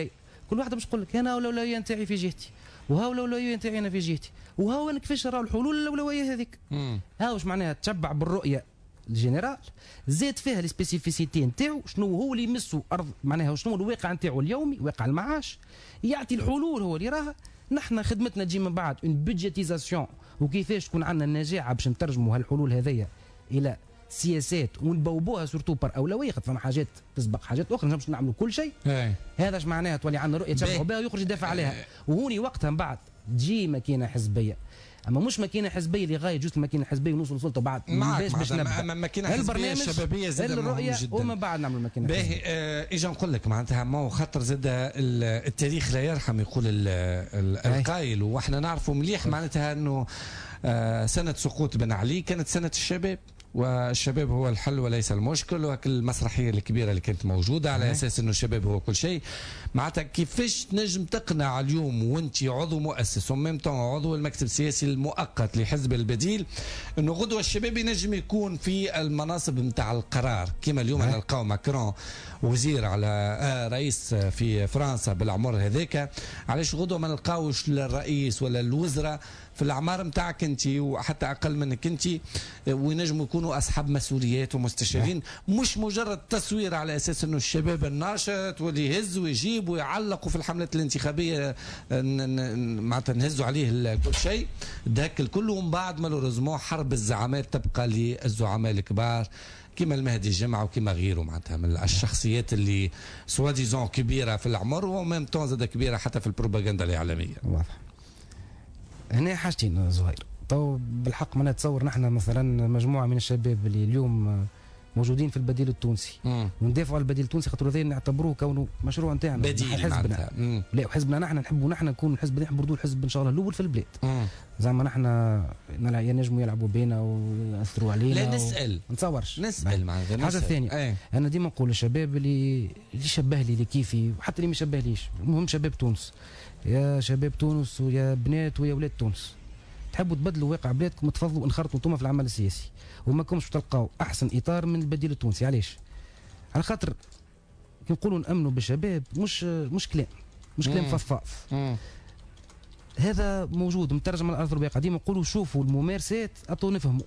كل واحده باش تقول لك انا الاولويه نتاعي في جهتي، وها الاولويه نتاعي انا في جهتي، وها انا كيفاش نرى الحلول الاولويه هذيك. ها واش معناها تشبع بالرؤيه الجنرال، زاد فيها السبيسيفيسيتي نتاعو، شنو هو اللي يمسوا ارض، معناها شنو الواقع نتاعو اليومي، واقع المعاش، يعطي الحلول هو اللي راها. نحن خدمتنا تجي من بعد اون بودجيتيزاسيون، وكيفاش تكون عندنا النجاعه باش نترجموا هالحلول هذيا الى سياسات ونبوبوها سورتو بار اولويه، خاطر فما حاجات تسبق حاجات اخرى، مش نعملوا كل شيء. هذا اش معناها تولي عندنا رؤيه تشبعوا بها ويخرج يدافع عليها، وهوني وقتها من بعد تجي ماكينه حزبيه. اما مش ماكينه حزبيه لغايه جوست الماكينه الحزبيه ونوصل للسلطه بعد باش نبدا ماكينه حزبيه شبابيه زاد الرؤيه ومن بعد نعمل ماكينه باهي. اجا نقول لك معناتها ما هو خاطر زاد التاريخ لا يرحم يقول القائل، واحنا نعرفوا مليح معناتها انه سنه سقوط بن علي كانت سنه الشباب، والشباب هو الحل وليس المشكل، وهك المسرحيه الكبيره اللي كانت موجوده على اساس انه الشباب هو كل شيء. معناتها كيفاش تنجم تقنع اليوم وانت عضو مؤسس وميم طون عضو المكتب السياسي المؤقت لحزب البديل انه غدوه الشباب ينجم يكون في المناصب نتاع القرار، كما اليوم نلقاو ماكرون وزير على رئيس في فرنسا بالعمر هذاك، علاش غدوه ما نلقاوش الرئيس ولا الوزراء في الاعمار نتاعك انت وحتى اقل منك انت، وينجموا يكونوا اصحاب مسؤوليات ومستشارين، مش مجرد تصوير على اساس انه الشباب الناشط واللي يهز ويجيب ويعلقوا في الحملات الانتخابيه معناتها نهزوا عليه كل شيء داك الكل، ومن بعد مالوريزمون حرب الزعامات تبقى للزعماء الكبار كما المهدي الجمعة وكما غيره، معناتها من الشخصيات اللي سوا ديزون كبيره في العمر وميم طون زاد كبيره حتى في البروباغندا الاعلاميه. واضح. هنا حاجتين زهير، تو بالحق ما نتصور نحن مثلا مجموعه من الشباب اللي اليوم موجودين في البديل التونسي وندافعوا على البديل التونسي، خاطر هذا نعتبروه كونه مشروع نتاعنا بديل حزبنا. لا وحزبنا نحن نحبوا نحن نكون الحزب نحن برضو الحزب ان شاء الله الاول في البلاد. زعما نحن ينجموا يلعبوا بينا ويأثروا علينا. لا نسال نتصورش نسال معناتها. الحاجه الثانيه انا ديما نقول للشباب اللي شبه لي كيفي وحتى اللي ما يشبهليش، المهم شباب تونس، يا شباب تونس ويا بنات ويا ولاد تونس، تحبوا تبدلوا واقع بلادكم تفضلوا انخرطوا انتم في العمل السياسي، وما كنتش تلقاو احسن اطار من البديل التونسي. علاش؟ على خاطر كي نقولوا نامنوا بالشباب مش كلام فضفاض، هذا موجود مترجم على ارض الواقع. ديما نقولوا شوفوا الممارسات اعطوا نفهموا.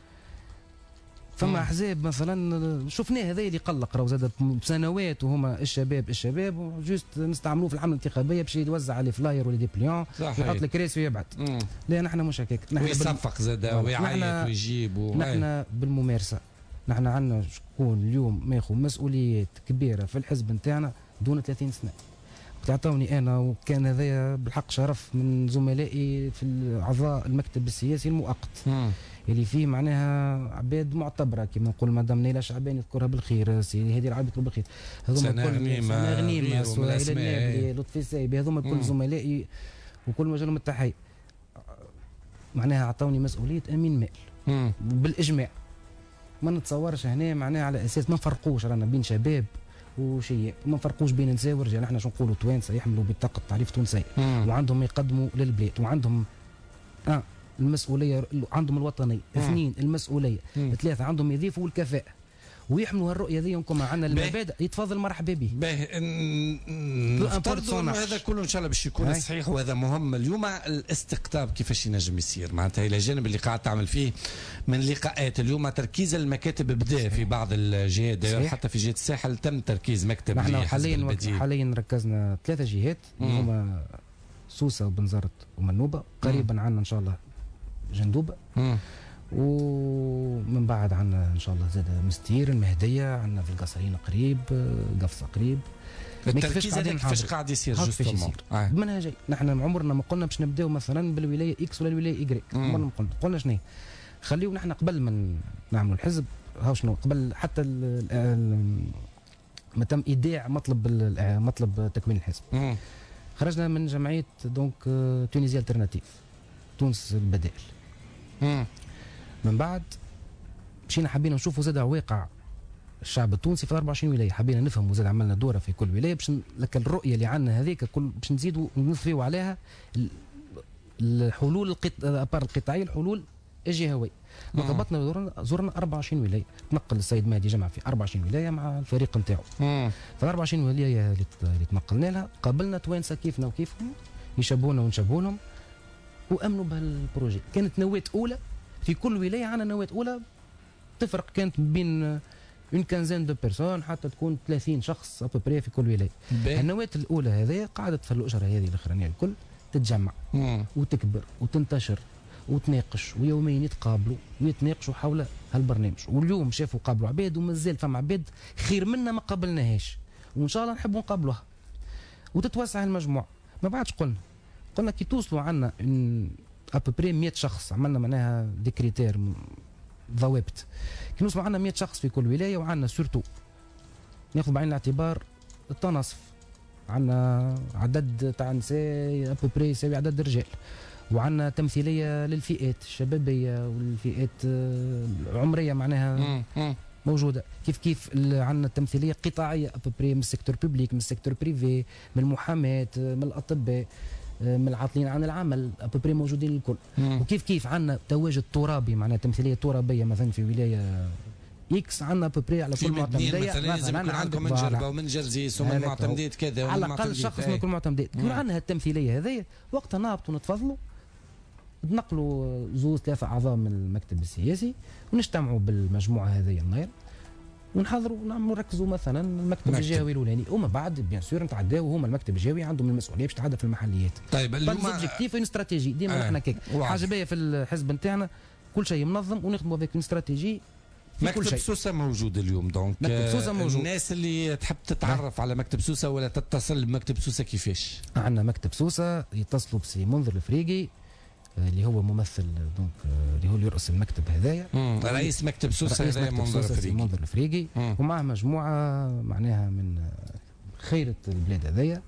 فما احزاب مثلا شفناه هذا اللي قلق راهو زاد سنوات وهما الشباب وجوست نستعملوه في الحمله الانتخابيه باش يوزع على فلاير ولا دي بليون ويحط الكراسي ويبعث. لا نحن مش هكاك، نحن ويصفق زاد ويعيط ويجيب نحن بالممارسه. نحن عندنا شكون اليوم ماخذ مسؤوليات كبيره في الحزب نتاعنا دون 30 سنه. تعطوني انا وكان هذا بالحق شرف من زملائي في اعضاء المكتب السياسي المؤقت اللي فيه معناها عباد معتبره كما نقول مدام نيلة شعبان يذكرها بالخير، سي هذه العباد بالخير، هذوما سنة غنيمة سهيل النابلي، لطفي السايبي، هذوما الكل زملائي وكل مجالهم التحية. معناها عطوني مسؤوليه امين مال بالاجماع. ما نتصورش هنا معناها على اساس ما نفرقوش رانا بين شباب وشيء، ما نفرقوش بين نساء ورجال. احنا شو نقولوا توانسه يحملوا بطاقه تعريف تونسيه وعندهم يقدموا للبلاد وعندهم المسؤوليه، عندهم الوطنيه، اثنين المسؤوليه، ثلاثه عندهم يضيفوا الكفاءه ويحملوا هالرؤيه ذي وكما عندنا المبادئ يتفضل مرحبا به. نفترضوا انه هذا كله ان شاء الله باش يكون صحيح وهذا مهم. اليوم الاستقطاب كيفاش ينجم يصير معناتها الى جانب اللي قاعد تعمل فيه من لقاءات اليوم تركيز المكاتب بدا في بعض الجهات، حتى في جهه الساحل تم تركيز مكتب. نحن حاليا ركزنا 3 جهات هما سوسه وبنزرت ومنوبه، قريبا عندنا ان شاء الله جندوبه، ومن بعد عندنا ان شاء الله زاد مستير المهديه، عندنا في القصرين قريب، قفصه قريب. التركيز هذاك كيفاش قاعد يصير جوستومون بمنهجي. نحن عمرنا ما قلنا باش نبداو مثلا بالولايه اكس ولا الولايه ايكغيك، عمرنا ما قلنا شنو خليو نحن قبل ما نعملوا الحزب هاو شنو قبل حتى ما تم ايداع مطلب تكوين الحزب. خرجنا من جمعيه دونك تونيزيا الترناتيف، تونس البدائل. من بعد مشينا حبينا نشوفوا زاد واقع الشعب التونسي في 24 ولايه، حبينا نفهموا زاد عملنا دوره في كل ولايه باش لك الرؤيه اللي عندنا هذيك كل باش نزيدوا نضيفوا عليها الحلول القطاعيه، الحلول اجي هوي. هبطنا زرنا 24 ولايه، تنقل السيد مهدي جمع في 24 ولايه مع الفريق نتاعو. ف 24 ولايه اللي تنقلنا لها قابلنا توانسه كيفنا وكيفهم يشبهونا ونشبهونهم وامنوا بهالبروجي. كانت نواه اولى في كل ولايه، عندنا نواه اولى تفرق كانت بين اون كانزين دو بيرسون حتى تكون 30 شخص ابوبري في كل ولايه. النواه الاولى هذه قعدت في الاسره هذه الاخرانيه الكل تتجمع وتكبر وتنتشر وتناقش ويوميا يتقابلوا ويتناقشوا حول هالبرنامج. واليوم شافوا قابلوا عباد ومازال فما عباد خير منا ما قابلناهاش، وان شاء الله نحبوا نقابلوها وتتوسع المجموعه. ما بعدش قلنا كي توصلوا عنا ابوبري 100 شخص، عملنا معناها دي كريتير ضوابط. كي نوصلوا عنا 100 شخص في كل ولايه، وعنا سورتو ناخذ بعين الاعتبار التناصف، عنا عدد تاع نساء ابوبري يساوي عدد الرجال، وعندنا تمثيليه للفئات الشبابيه والفئات العمريه معناها موجوده. كيف عندنا تمثيليه قطاعيه ابوبري من السيكتور بوبليك، من السيكتور بريفي، من المحاماه، من الاطباء، من العاطلين عن العمل ابوبري موجودين الكل. وكيف عندنا تواجد ترابي معناها تمثيليه ترابيه مثلا في ولايه اكس، عندنا ابوبري على كل معتمديه مثلا عندكم من جربه ومن جرزيس ومن معتمديه كذا على الاقل شخص من كل معتمديه. يكون عندنا التمثيليه هذه وقتها نهبطوا نتفضلوا نقلوا 2-3 اعضاء من المكتب السياسي ونجتمعوا بالمجموعه هذه النهار ونحضروا نركزوا مثلا المكتب الجهوي الاولاني، ومن بعد بيان سور نتعداو هما المكتب الجهوي عندهم المسؤوليه باش تتعدى في المحليات. طيب اليوم اوبجيكتيف استراتيجي ديما احنا كيك حاجه باهيه في الحزب نتاعنا، كل شيء منظم ونخدموا بهيك استراتيجي. مكتب سوسه موجود اليوم، دونك مكتب سوسه موجود. الناس اللي تحب تتعرف على مكتب سوسه ولا تتصل بمكتب سوسه كيفاش؟ عندنا مكتب سوسه يتصلوا بسي منذر الفريقي اللي هو ممثل دونك اللي هو اللي يرأس المكتب هذايا، رئيس مكتب سوسه هذايا منذر الفريقي، ومعه مجموعه معناها من خيرة البلاد هذايا.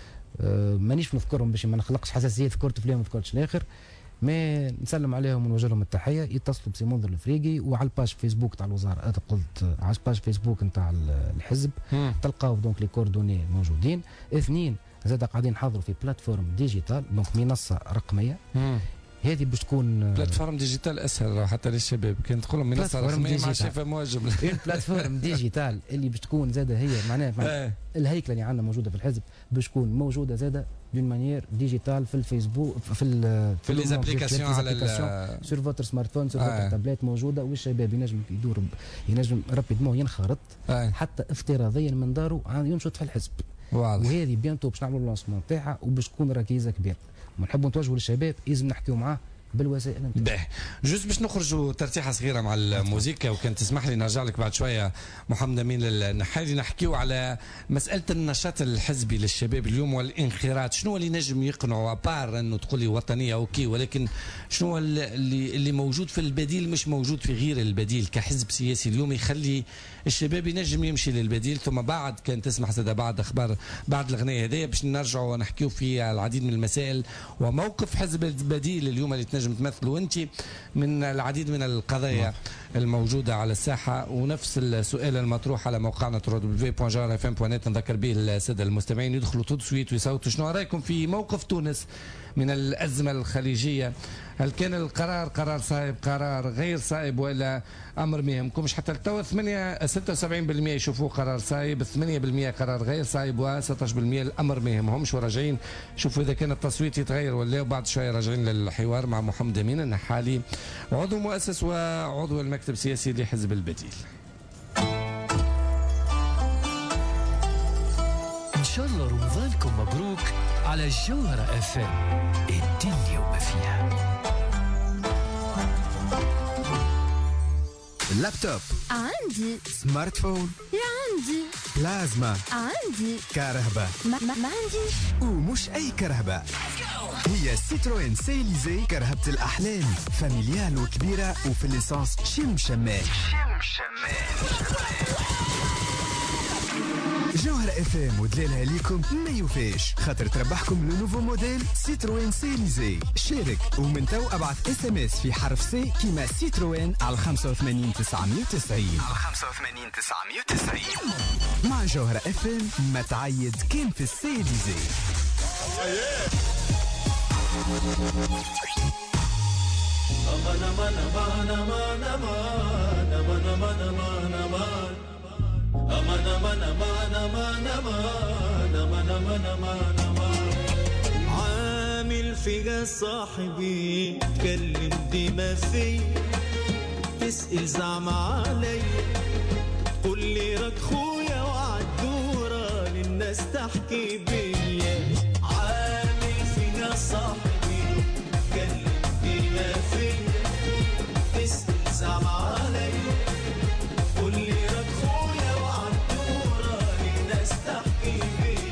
مانيش نذكرهم باش ما نخلقش حساسيه، ذكرت فيهم ما ذكرتش الاخر، ما نسلم عليهم ونوجه لهم التحيه. يتصلوا بسي منذر الفريقي، وعلى الباج فيسبوك تاع الوزاره، هذا قلت على الباج فيسبوك نتاع الحزب تلقاو دونك لي كوردوني موجودين. 2 زاد قاعدين نحضروا في بلاتفورم ديجيتال، دونك منصه رقميه. هذه باش تكون بلاتفورم ديجيتال اسهل حتى للشباب، كان تقول لهم منصه رقميه مع شايفه مواجب بلاتفورم ديجيتال اللي باش تكون زاده هي معناها الهيكله اللي عندنا موجوده في الحزب باش تكون موجوده زاده دون مانيير ديجيتال في الفيسبوك في لي زابليكاسيون على سور فوتر سمارت فون، سور فوتر تابلت موجوده، والشباب ينجم يدور ينجم رابيدمون ينخرط حتى افتراضيا من داره ينشط في الحزب. وهذه بيانتو باش نعملوا لونسمون تاعها وباش تكون ركيزه كبيره، ونحبوا نتوجهوا للشباب لازم نحكيوا معاه بالوسائل نتاعو. باهي جوست باش نخرجوا ترتيحه صغيره مع الموسيقى، وكان تسمح لي نرجع لك بعد شويه محمد امين النحالي نحكيوا على مساله النشاط الحزبي للشباب اليوم والانخراط. شنو اللي نجم يقنعوا ابار انه تقول لي وطنيه اوكي، ولكن شنو اللي موجود في البديل مش موجود في غير البديل كحزب سياسي اليوم يخلي الشباب ينجم يمشي للبديل؟ ثم بعد كان تسمح زاد بعد اخبار بعد الغنايه هذه باش نرجعوا ونحكيوا في العديد من المسائل وموقف حزب البديل اليوم اللي تنجم تمثلوا انت من العديد من القضايا الموجوده على الساحه. ونفس السؤال المطروح على موقعنا www.jarfm.net نذكر به الساده المستمعين يدخلوا تسويت ويصوتوا شنو رايكم في موقف تونس من الازمه الخليجيه. هل كان القرار قرار صائب، قرار غير صائب، ولا امر ما يهمكمش؟ حتى التو 76% يشوفوه قرار صائب، 8% قرار غير صائب، و16% الامر ما يهمهمش. وراجعين شوفوا اذا كان التصويت يتغير ولا. وبعد شويه راجعين للحوار مع محمد امين النحالي عضو مؤسس وعضو المكتب السياسي لحزب البديل. ان شاء الله رمضانكم مبروك على الجوهرة FM، الدنيا وما فيها. اللابتوب عندي، سمارت فون عندي، بلازما عندي، كهرباء ما عنديش. ومش أي كهرباء، هي سيتروين سيليزي كرهبة الأحلام، فاميليال وكبيرة وفي الليسانس شم شمال. جوهرة FM ودلالها ليكم ما يوفاش، خاطر تربحكم لو نوفو موديل سيتروين سيليزي. شارك ومن تو ابعث SMS في حرف سي كيما سيتروين على 85 990 مع جوهرة FM. ما تعيد كان في السيليزي. عامل فيها صاحبي تكلم ديما في تسأل زعم علي قول لي راك خويا وعالدورة للناس تحكي بيا عامل فيها صاحبي تكلم ديما في تسأل زعم علي قول لي راك خويا وعالدورة للناس تحكي بيا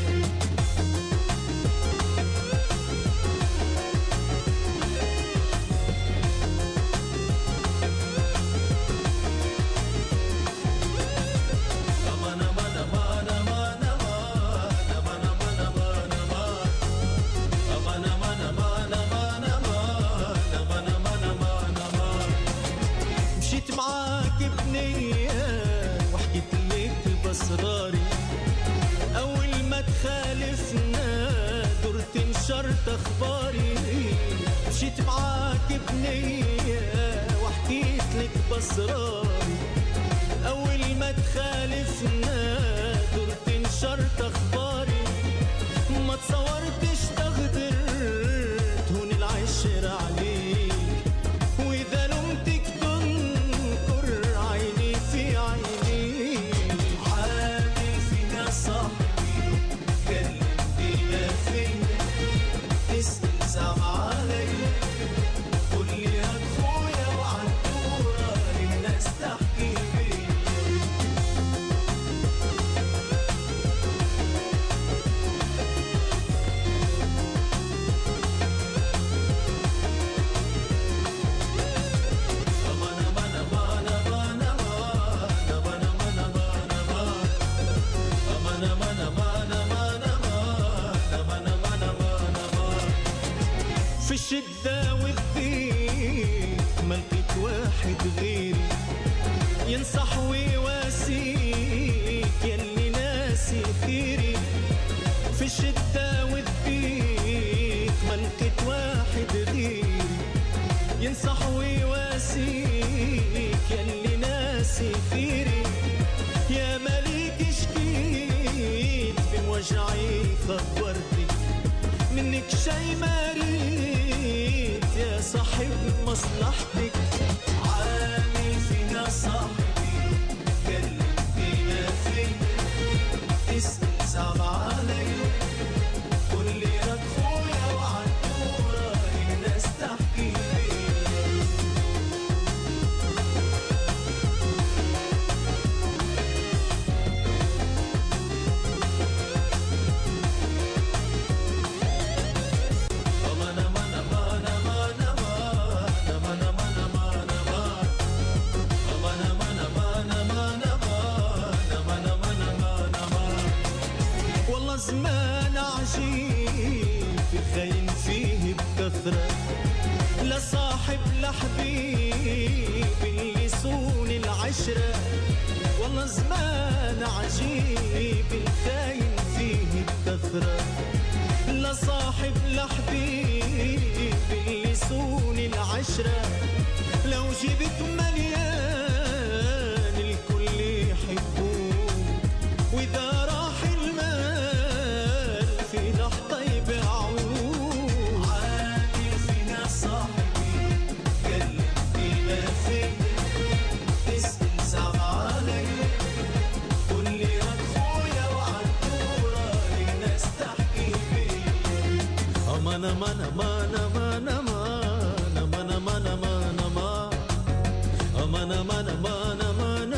نشرت اخباري مشيت معاك بنية وحكيت لك باسراري اول ما تخالفنا درت نشرت اخباري ما تصورتش تغدر تهون العشرة عليك واذا لمتك تنكر عيني في عيني عامل فينا صاحبي كلمتنا فينا تستلزم علي قول لي يا اخويا وعالدورة للناس تحكي بيا في الشدة والضيق ما لقيت واحد غيري ينصح ويواسيك يلي ناسي خيري في الشدة والضيق ما لقيت واحد غيري ينصح ويواسيك يلي ناسي خيري يا مليك شكيت بين وجعي خبرتك منك شي ما ريت يا صاحب مصلحتك عامل فينا صاحبي كلمتنا فينا تسأل زعم علي قول لي راك خويا وعالدورة للناس تحكي زمان عجيب في خاين فيه بكثرة لا صاحب لا حبيب اللي يصون العشرة والله زمان عجيب الخاين فيه بكثرة لا صاحب لا حبيب اللي يصون العشرة لو جبت مليان الكل يحبوه وإذا راح المال في لحظة يبيعوه عامل فينا صاحبي كلمتنا فينا تسأل زعم علي قول لي راك خويا وعالدورة للناس تحكي بيا أمان أمان أمان أمان أمان أمان أمان أمان أمان أمان أمان أمان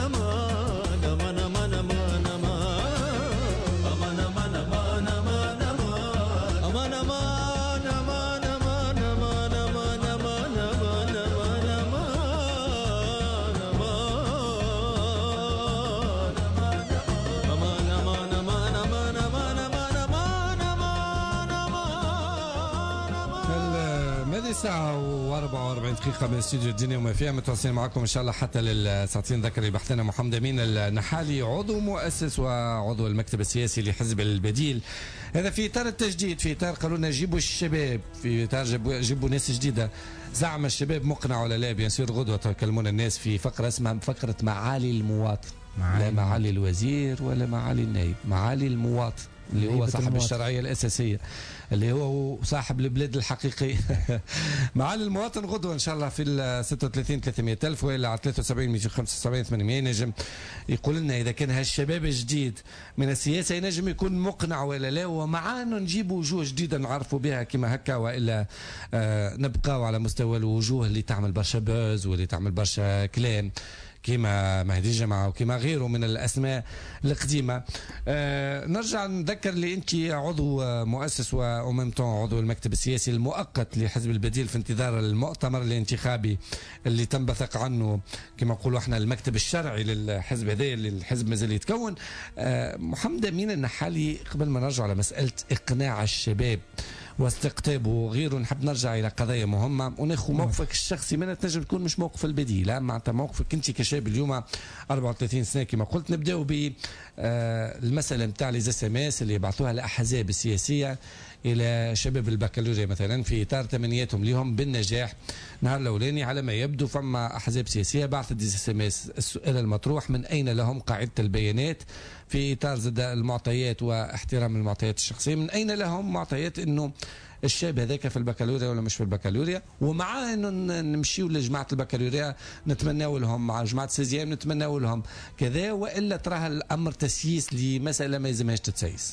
الساعة 44 دقيقة من استوديو الدنيا وما فيها، متواصلين معكم إن شاء الله حتى للساعتين. ذكر اللي بحثنا محمد أمين النحالي، عضو مؤسس وعضو المكتب السياسي لحزب البديل. هذا في إطار التجديد، في إطار قالوا لنا جيبوا الشباب، في إطار جيبوا ناس جديدة. زعم الشباب مقنع ولا لا؟ بيان سور غدوة تكلمونا الناس في فقرة اسمها فقرة معالي المواطن، لا معالي الوزير ولا معالي النائب، معالي المواطن اللي هو صاحب الشرعية الأساسية، اللي هو صاحب البلاد الحقيقي. معالي المواطن غدوة إن شاء الله في 36 300 ألف وإلا على 73 275 800. نجم يقول لنا إذا كان هالشباب الجديد من السياسة ينجم يكون مقنع ولا لا، ومعانا نجيبوا وجوه جديدة نعرفوا بها كما هكا، وإلا نبقاو على مستوى الوجوه اللي تعمل برشا بوز واللي تعمل برشا كلام كما مهدي الجماعة وكما غيره من الأسماء القديمة. نرجع نذكر اللي أنت عضو مؤسس وممتون عضو المكتب السياسي المؤقت لحزب البديل في انتظار المؤتمر الانتخابي اللي تم بثق عنه كما نقولوا احنا المكتب الشرعي للحزب هذا اللي الحزب مازال يتكون. محمد أمين النحالي، قبل ما نرجع على مسألة إقناع الشباب واستقطابه وغيره، نحب نرجع الى قضايا مهمه وناخذ موقفك الشخصي. ما تنجم تكون مش موقف البديل، معناتها موقفك انت كشاب اليوم 34 سنه كما قلت. نبداو بالمساله نتاع لي اس ام اس اللي يبعثوها الاحزاب السياسيه الى شباب البكالوريا مثلا في اطار تمنياتهم لهم بالنجاح. نهار الاولاني على ما يبدو فما احزاب سياسيه بعثت دي اس ام اس. السؤال المطروح من اين لهم قاعده البيانات في اطار زاد المعطيات واحترام المعطيات الشخصيه، من اين لهم معطيات انه الشاب هذاك في البكالوريا ولا مش في البكالوريا؟ ومع انه نمشيو لجماعه البكالوريا نتمناو لهم، مع جماعه السيزيام نتمناو لهم كذا، والا تراها الامر تسييس لمساله ما يلزمهاش تتسيس؟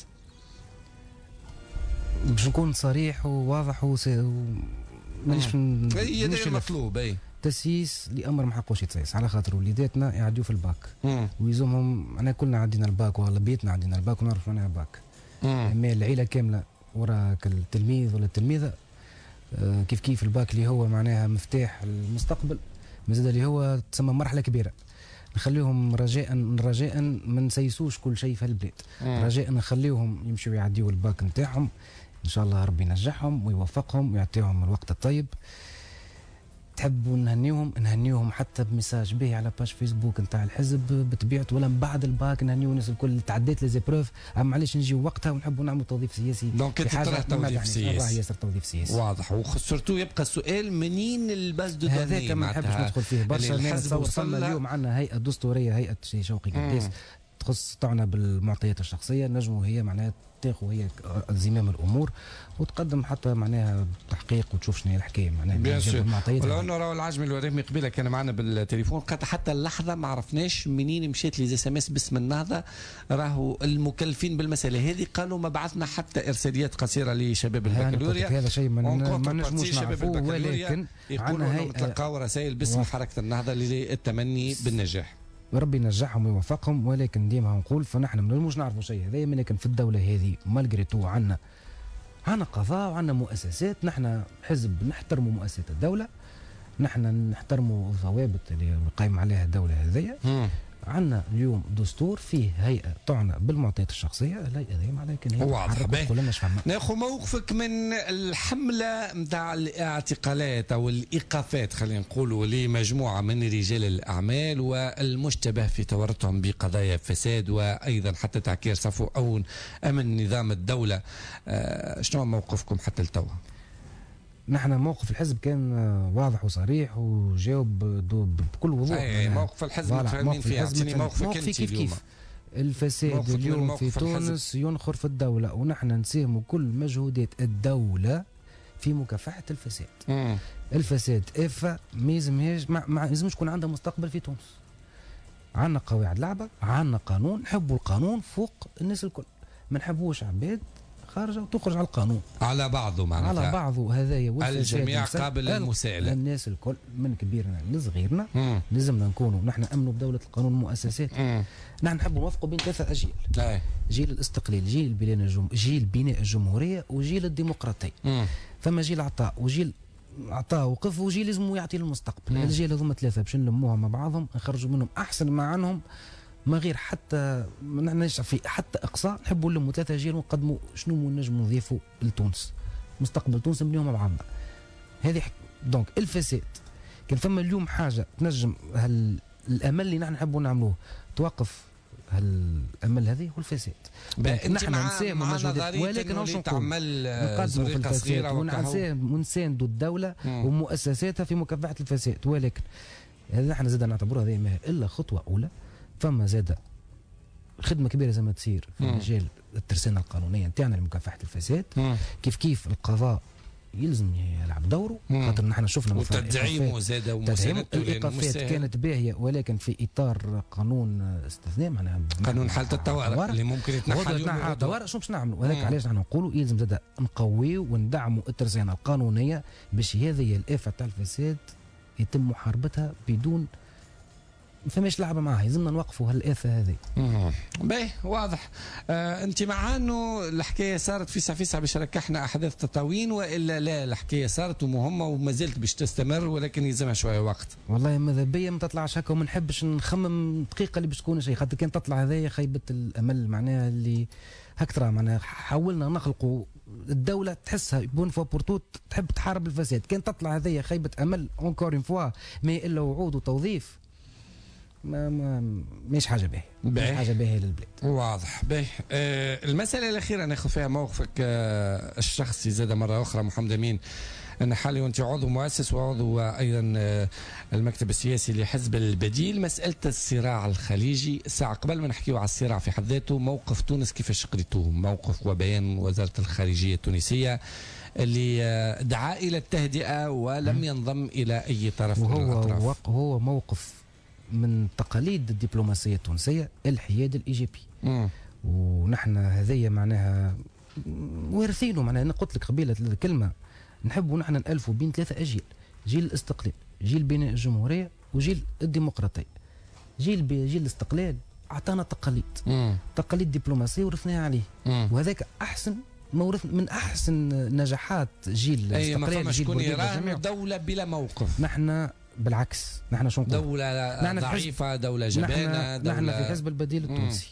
باش نكون صريح وواضح مانيش هي المطلوب. اي تسييس لامر ما حقوش يتسيس، على خاطر وليداتنا يعديو في الباك ويلزمهم. انا كلنا عدينا الباك واغلبيتنا عدينا الباك ونعرف معناها باك. اما العيله كامله وراك التلميذ ولا التلميذه كيف كيف الباك اللي هو معناها مفتاح المستقبل، مازال اللي هو تسمى مرحله كبيره. نخليهم رجاء ما نسيسوش كل شيء في البلاد، رجاء نخليهم يمشوا يعديوا الباك نتاعهم ان شاء الله، ربي ينجحهم ويوفقهم ويعطيهم الوقت الطيب. تحبوا نهنيوهم حتى بمساج به على باج فيسبوك نتاع الحزب بطبيعته، ولا من بعد الباك نهنيو الناس الكل تعديت لي زيبروف. معليش نجيو وقتها ونحبوا نعملوا توظيف سياسي. دونك انت تراه توظيف سياسي ياسر توظيف سياسي واضح. وسورتو يبقى السؤال منين الباز دو دوني؟ هذاك ما نحبش ندخل فيه برشا. نتصور اليوم عندنا هيئه دستوريه، هيئه شوقي قداس تخص تعنا بالمعطيات الشخصيه، نجموا هي معناها تاخذ هي زمام الامور وتقدم حتى معناها تحقيق وتشوف شنو هي الحكايه معناها بالمعطيات. ولو انه راهو العجمي الوريمي قبيله كان معنا بالتليفون، قالت حتى اللحظه ما عرفناش منين مشات لي اس ام اس باسم النهضه، راهو المكلفين بالمساله هذه قالوا ما بعثنا حتى ارساليات قصيره لشباب البكالوريا. هذا شيء ما نجموش نعرفوه، ولكن يقولوا انهم تلقاو رسائل باسم حركه النهضه للتمني بالنجاح. وربي ينجحهم ويوفقهم. ولكن ديما نقول فنحن ما نجموش نعرفوا شيء هذا، لكن في الدوله هذه مالغريتو عندنا قضاء وعندنا مؤسسات. نحن حزب نحترموا مؤسسات الدوله، نحن نحترموا الضوابط اللي قايم عليها الدوله هذيا. عندنا اليوم دستور فيه هيئه تعنى بالمعطيات الشخصيه، الهيئه هذه معناها كان هي واضح. ناخذ موقفك من الحمله نتاع الاعتقالات او الايقافات خلينا نقولوا لمجموعه من رجال الاعمال والمشتبه في تورطهم بقضايا فساد وايضا حتى تعكير صفو او امن نظام الدوله. شنو موقفكم حتى لتوا؟ نحن موقف الحزب كان واضح وصريح وجاوب بكل وضوح. موقف الحزب متفاهمين فيه. اعطيني موقفك انت اليوم. الفساد اليوم في تونس ينخر في الدولة، ونحن نساهموا كل مجهودات الدولة في مكافحة الفساد. الفساد إفا ما يلزمش يكون عندها مستقبل في تونس. عندنا قواعد لعبة، عندنا قانون، نحبوا القانون فوق الناس الكل، ما نحبوش عباد خارجه وتخرج على القانون على بعضه معناتها على بعضه. هذايا الجميع قابل للمساءله، الناس الكل من كبيرنا لصغيرنا لازمنا نكونوا نحن امنوا بدوله القانون المؤسسات. نحن نحب نوفقوا بين ثلاثه اجيال، جيل الاستقلال، جيل بناء الجمهوريه، وجيل الديمقراطيه. فما جيل عطاء وجيل عطاء وقف وجيل لازم يعطي للمستقبل. الجيل هذوما ثلاثه باش نلموها مع بعضهم، نخرجوا منهم احسن ما عنهم، ما غير حتى في حتى اقصى نحبوا نلموا ثلاثه جيل ونقدموا شنو نجموا نضيفوا لتونس، مستقبل تونس نبنيوه مع بعضنا. هذه دونك الفساد كان فما اليوم حاجه تنجم الامل اللي نحن نحبوا نعملوه توقف هالامل هذه هو الفساد. نحن نساهموا مجهودات ولكن واش تعمل نقدموا في الفساد ونساندوا الدوله ومؤسساتها في مكافحه الفساد، ولكن هذا نحن زاد نعتبروها هذه ما الا خطوه اولى. فما زاد خدمه كبيره زي ما تصير في مجال الترسانه القانونيه نتاعنا لمكافحه الفساد. كيف القضاء يلزم يلعب دوره، خاطر نحن شفنا وتدعيمه زاد ومساندته الايقافات كانت باهيه ولكن في اطار قانون استثناء، معناها قانون حاله الطوارئ اللي ممكن يتنحى اليوم. الطوارئ شو باش نعملوا؟ هذاك علاش نحن نقولوا يلزم زاد نقويوا وندعموا الترسانه القانونيه باش هذه الافه تاع الفساد يتم محاربتها بدون ما فماش لعبه معها، يلزمنا نوقفوا هالآفة هذه. باهي واضح. انت مع انه الحكايه صارت فيسع باش ركحنا احداث تطاوين، والا لا الحكايه صارت ومهمه وما زالت باش تستمر ولكن يلزمها شويه وقت؟ والله ماذا بيا ما تطلعش هكا وما نحبش نخمم دقيقه اللي باش تكون شيء، خاطر كان تطلع هذايا خيبه الامل معناها اللي هك ترى معناها حاولنا نخلقوا الدوله تحسها بون فوا بورتو تحب تحارب الفساد، كان تطلع هذايا خيبه امل اونكور اون فوا ما الا وعود وتوظيف مش حاجه باهيه، مش حاجه باهيه للبلاد. واضح. باهي. المساله الاخيره ناخذ فيها موقفك الشخصي زاد مره اخرى محمد امين، أنا حالي وأنت عضو مؤسس وعضو أيضا المكتب السياسي لحزب البديل. مسألة الصراع الخليجي، ساعة قبل ما نحكيه على الصراع في حد ذاته، موقف تونس كيفاش قريتوه؟ موقف وبيان وزارة الخارجية التونسية اللي دعا إلى التهدئة ولم ينضم إلى أي طرف من الأطراف. هو موقف من تقاليد الدبلوماسية التونسية الحياد الإيجابي، ونحن هذيا معناها وارثينه. معناها أنا قلت لك قبيلة الكلمة نحبوا نحن نألفوا بين 3 أجيال: جيل الاستقلال، جيل بناء الجمهورية، وجيل الديمقراطية. جيل الاستقلال أعطانا تقاليد دبلوماسية ورثناها عليه، وهذاك أحسن من أحسن نجاحات جيل الاستقلال. جيل شكون يراه دولة بلا موقف. نحن بالعكس، نحن شو نقول؟ دولة ضعيفة، دولة جبانة. نحن في حزب البديل التونسي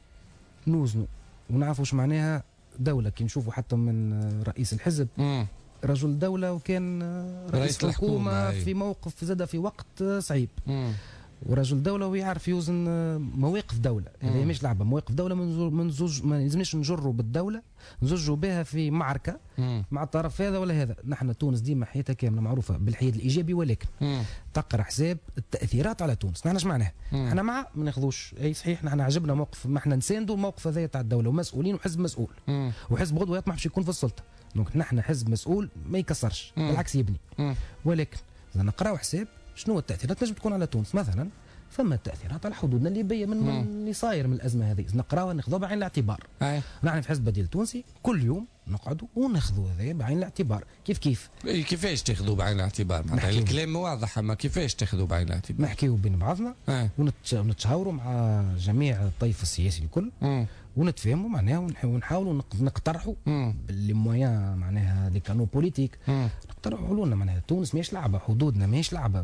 نوزنوا ونعرفوا واش معناها دولة. كي نشوفوا حتى من رئيس الحزب رجل دولة وكان رئيس الحكومة في موقف زاد في وقت صعيب، ورجل دولة ويعرف يوزن مواقف دولة. هذه مش لعبة، مواقف دولة من زوج ما يلزمناش نجروا بالدولة نزوجوا بها في معركة مع الطرف هذا ولا هذا. نحن تونس ديما حياتها كاملة معروفة بالحياد الإيجابي، ولكن تقرا حساب التأثيرات على تونس. نحن اش معناها؟ نحن مع ما ناخذوش اي صحيح، نحن عجبنا موقف، ما احنا نساندوا الموقف هذا تاع الدولة ومسؤولين، وحزب مسؤول وحزب غدوة يطمح باش يكون في السلطة. دونك نحن حزب مسؤول ما يكسرش، بالعكس يبني. ولكن إذا نقراو حساب شنو التأثيرات نجم تكون على تونس. مثلا فما التأثيرات على حدودنا الليبية من اللي صاير من الأزمة هذه، نقراوها ناخذوها بعين الاعتبار. نحن في حزب بديل تونسي كل يوم نقعدوا وناخذوا هذا بعين الاعتبار. كيفاش تاخذوا بعين الاعتبار؟ معناتها الكلام واضح، اما كيفاش تاخذوا بعين الاعتبار؟ نحكيوا بين بعضنا ونتشاوروا مع جميع الطيف السياسي الكل ونتفاهموا معناها ونحاولوا نقترحوا باللي مويان معناها دي كانو بوليتيك، نقترحوا حلولنا. معناها تونس ماهيش لعبه، حدودنا ماهيش لعبه،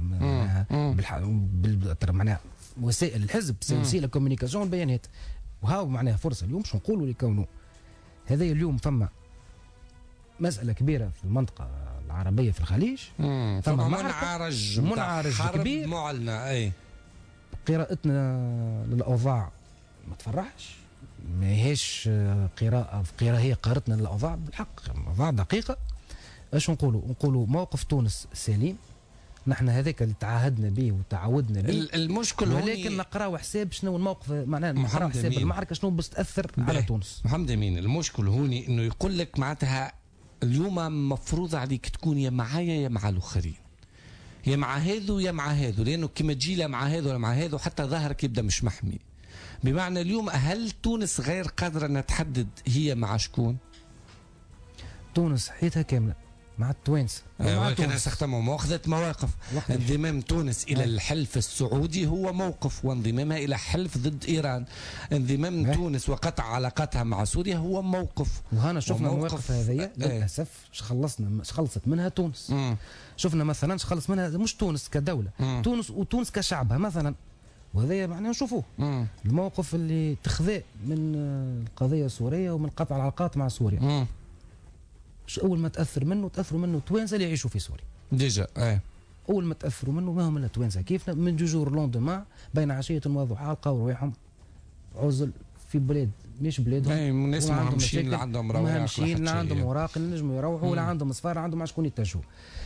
معناها وسائل الحزب وسائل الكوميونيكاسيون والبيانات. وهاو معناها فرصه اليوم باش نقولوا لكونه هذا اليوم فما مساله كبيره في المنطقه العربيه في الخليج، فما منعرج كبير معلنه. اي قراءتنا للاوضاع ما تفرحش، ما هيش قراءه هي قراءتنا للاوضاع بالحق اوضاع دقيقه. اش نقولوا موقف تونس سليم، نحن هذاك اللي تعاهدنا به وتعودنا به. المشكل ولكن نقراو حساب شنو الموقف، معناها نقراو حساب المعركه شنو باش تاثر على تونس. محمد امين، المشكل هوني انه يقول لك معناتها اليوم مفروض عليك تكون يا معايا يا مع الاخرين، يا مع هذو يا مع هذو، لانه كما تجي لا مع هذو ولا مع هذو حتى ظهرك يبدا مش محمي. بمعنى اليوم هل تونس غير قادره انها تحدد هي مع شكون؟ تونس حياتها كامله مع التوانسه، ولكن استخدموا واخذت مواقف. انضمام تونس الى الحلف السعودي هو موقف، وانضمامها الى حلف ضد ايران. انضمام تونس وقطع علاقاتها مع سوريا هو موقف. وهنا شفنا المواقف هذه للاسف خلصت منها تونس. شفنا مثلا خلص منها مش تونس كدوله، تونس وتونس كشعبها مثلا. وهذا معناه نشوفوه الموقف اللي تخذاه من القضيه السوريه ومن قطع العلاقات مع سوريا. اول ما تاثروا منه توانسه اللي يعيشوا في سوريا. ديجا اول ما تاثروا منه ما هم التوانسه كيفنا من جوجور لوندومان بين عشيه وضحاها لقاو رواحهم عزل في بلاد مش بلادهم. الناس مهمشين اللي عندهم رواق، مهمشين اللي عندهم اوراق اللي نجموا يروحوا، ولا عندهم صفار عندهم مع شكون يتجهوا.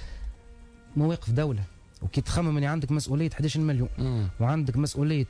مواقف دوله، وكي تخمم اني عندك مسؤوليه 11 مليون وعندك مسؤوليه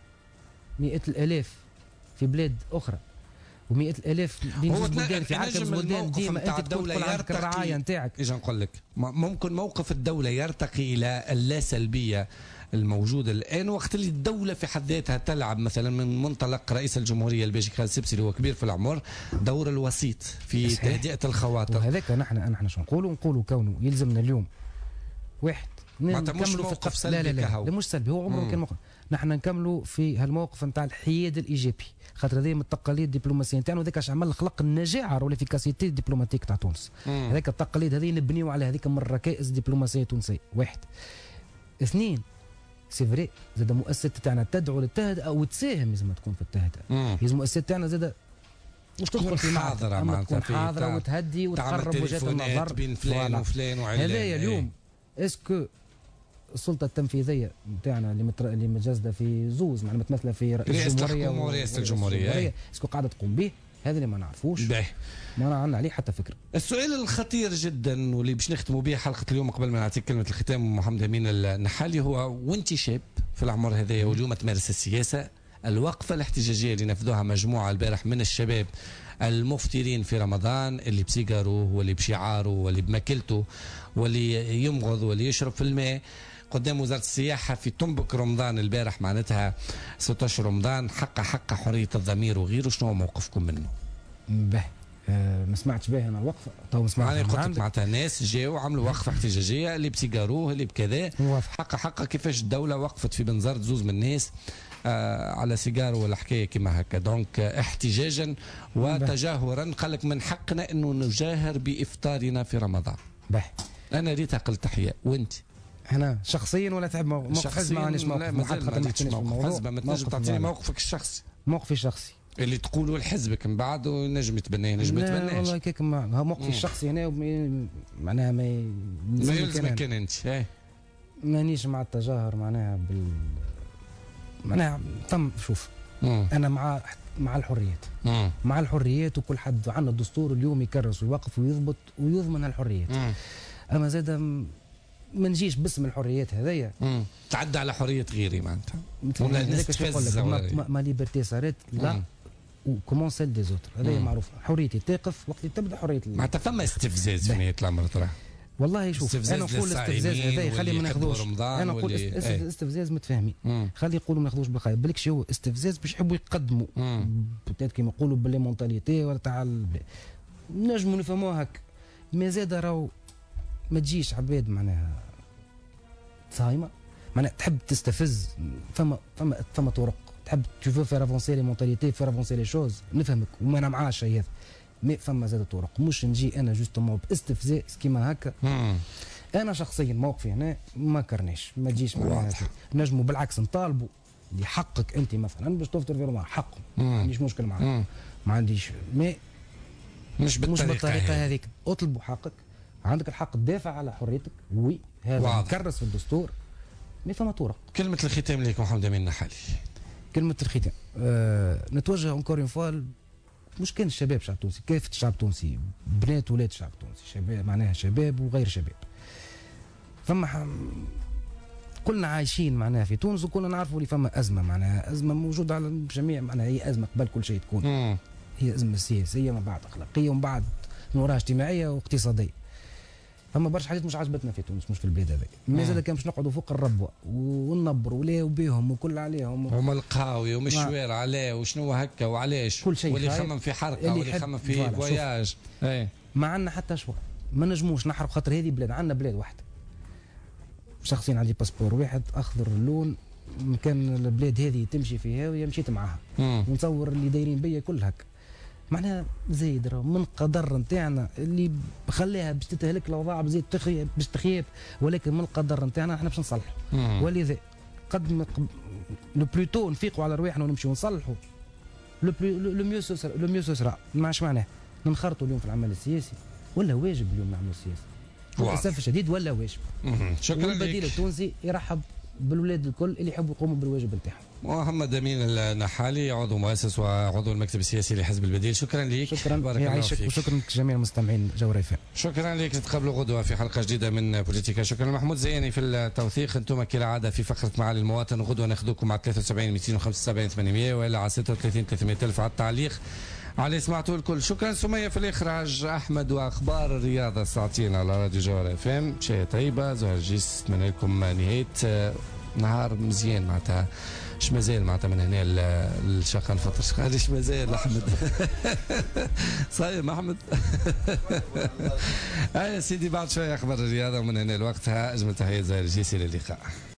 100,000 في بلاد اخرى و100,000 بين بلدان في عكس بلدان ديما انت تقول عندك الرعايه نتاعك. اجا نقول لك ممكن موقف الدوله يرتقي الى اللا سلبيه الموجودة الآن، وقت اللي الدولة في حد ذاتها تلعب مثلا من منطلق رئيس الجمهورية البيجي خالد السبسي اللي هو كبير في العمر دور الوسيط في تهدئة الخواطر. وهذاك نحن شو نقولوا كونه يلزمنا اليوم واحد نكملوا في القف سلبي. لا مش سلبي، هو عمره كان موقف. نحن نكملوا في هالموقف نتاع الحياد الايجابي، خاطر هذه من التقاليد الدبلوماسيه نتاعنا، وذاك اش عمل خلق النجاعه والافيكاسيتي الدبلوماتيك تاع تونس. هذاك التقاليد هذه نبنيو على هذيك من الركائز الدبلوماسيه التونسيه. واحد. اثنين، سي فري زاد المؤسسات تاعنا تدعو للتهدئه وتساهم لازم تكون في التهدئه. لازم المؤسسات تاعنا زاد مش تدخل في حاضره معناتها تكون حاضره وتهدي وتقرب وجهات النظر بين فلان وفلان وعلان. هذايا اليوم اسكو السلطه التنفيذيه نتاعنا اللي متجسده في زوز معناها متمثله في رئيس الجمهوريه ورئاسه الجمهوريه اسكو قاعده تقوم به؟ هذا اللي ما نعرفوش، ما عندنا عليه حتى فكره. السؤال الخطير جدا واللي باش نختموا به حلقه اليوم قبل ما نعطيك كلمه الختام محمد امين النحالي، هو وانت شاب في العمر هذايا واليوم تمارس السياسه، الوقفه الاحتجاجيه اللي نفذوها مجموعه البارح من الشباب المفطرين في رمضان، اللي بسيجاره واللي بشعاره واللي بماكلته واللي يمغض واللي يشرب في الماء قدام وزاره السياحه في تنبك رمضان البارح، معناتها 16 رمضان، حق حريه الضمير وغيره، شنو هو موقفكم منه؟ ما سمعتش به انا الوقفه تو سمعت. انا قلت معناتها ناس جاوا عملوا وقفه احتجاجيه اللي بسيجاروه اللي بكذا، حق كيفاش الدوله وقفت في بنزرت زوز من الناس على سيجار ولا حكايه كما هكا. دونك احتجاجا وتجاهرا قال لك من حقنا انه نجاهر بافطارنا في رمضان. انا ريت اقل تحيه. وانت؟ انا شخصيا ولا تعب موقف حزب؟ ما عنديش موقف ما تنجم تعطيني موقفك الشخصي. موقفي الشخصي اللي تقولوا لحزبك من بعد ونجم يتبناه نجم ما يتبناش. والله كيك موقفي الشخصي هنا معناها ما يلزمك انت. مانيش مع التجاهر معناها معناها شوف انا مع الحريات. مع الحريات، وكل حد عندنا الدستور اليوم يكرس ويوقف ويضبط ويضمن الحريات. اما زاد ما نجيش باسم الحريات هذيا تعدى على حريه غيري معناتها ولا الناس تفز. ما ليبرتي صارت لا وكومون سيل دي زوتر، هذايا معروف. حريتي تقف وقت تبدا حريه معناتها فما استفزاز في نهايه الامر ترى. والله شوف انا نقول الاستفزاز هذا خلي ما ناخذوش. انا نقول استفزاز متفاهمين، خلي يقولوا ما ناخذوش بالخير بالك هو استفزاز باش يحبوا يقدموا بتات كيما يقولوا باللي مونتاليتي ولا تاع نجموا نفهموها هكا. ما زاد راهو ما تجيش عباد معناها صايمه معناها تحب تستفز. فما طرق تحب تشوف فير افونسي لي مونتاليتي فير افونسي لي شوز، نفهمك وما انا معاه شيء هذا. مي فما زاد طرق، مش نجي انا جوستومون باستفزاز كيما هكا. انا شخصيا موقفي هنا ما كرناش، ما تجيش معايا. نجموا بالعكس نطالبوا اللي حقك انت مثلا باش تفطر في رمضان حق، ما عنديش مشكل معاه، ما عنديش. مش بالطريقه هذيك. اطلبوا حقك، عندك الحق تدافع على حريتك، وي هذا مكرس في الدستور. مي فما طرق. كلمه الختام ليك محمد امين النحالي. كلمه الختام نتوجه اونكور اون فوا مش كان الشباب الشعب التونسي، كافه الشعب التونسي، بنات ولاد الشعب التونسي، شباب معناها شباب وغير شباب. فما كلنا عايشين معناها في تونس وكلنا نعرفوا اللي فما ازمه، معناها ازمه موجوده على الجميع، معناها هي ازمه قبل كل شيء تكون. هي ازمه سياسيه من بعد اخلاقيه ومن بعد من وراها اجتماعيه واقتصاديه. فما برشا حاجات مش عجبتنا في تونس، مش في البلاد هذه. ما زاد كان باش نقعدوا فوق الربوه وننبروا ليه وبيهم وكل عليهم وما القهاوي ومشوار عليه وشنو هكا وعلاش، كل شيء واللي يخمم في حركه واللي يخمم في فواياج. ما عندنا حتى شوار، ما نجموش نحرق خاطر هذه بلاد، عندنا بلاد واحده. شخصيا عندي باسبور واحد اخضر اللون، كان البلاد هذه تمشي فيها ويا مشيت معاها. ونصور اللي دايرين بيا كل هكا. معناها زايد راه من قدر نتاعنا اللي خلاها باش تتهلك الاوضاع بزيد باش تخيب، ولكن من القدر نتاعنا احنا باش نصلحوا. ولذا قد ما لو بلوتو نفيقوا على رواحنا ونمشيو نصلحوا لو ميو سو سرا. ماش معناه ننخرطوا اليوم في العمل السياسي، ولا واجب اليوم نعملوا السياسه. للاسف الشديد ولا واجب. شكرا لك. البديل التونسي يرحب بالولاد الكل اللي يحبوا يقوموا بالواجب نتاعهم. محمد امين النحالي عضو مؤسس وعضو المكتب السياسي لحزب البديل، شكرا لك. شكرا، بارك الله فيك. وشكرا لجميع المستمعين جوهر FM. شكرا لك، نتقابلوا غدوه في حلقه جديده من بوليتيكا. شكرا محمود زياني في التوثيق. انتم كالعاده في فقره معالي المواطن، غدوه ناخذكم على 73 275 800 ولا على 36 300 ألف على التعليق على سمعتوا الكل. شكرا سميه في الاخراج، احمد واخبار الرياضه ساعتين على راديو جوهر FM. شيء طيبه زهر جيس، نتمنى لكم نهايه نهار مزيان معناتها. اش مازال معناتها من هنا الشقه نفطر ايش مازال احمد صايم احمد يا سيدي بعد شويه اخبار الرياضه ومن هنا لوقتها اجمل تحيه زهر جيس، الى اللقاء.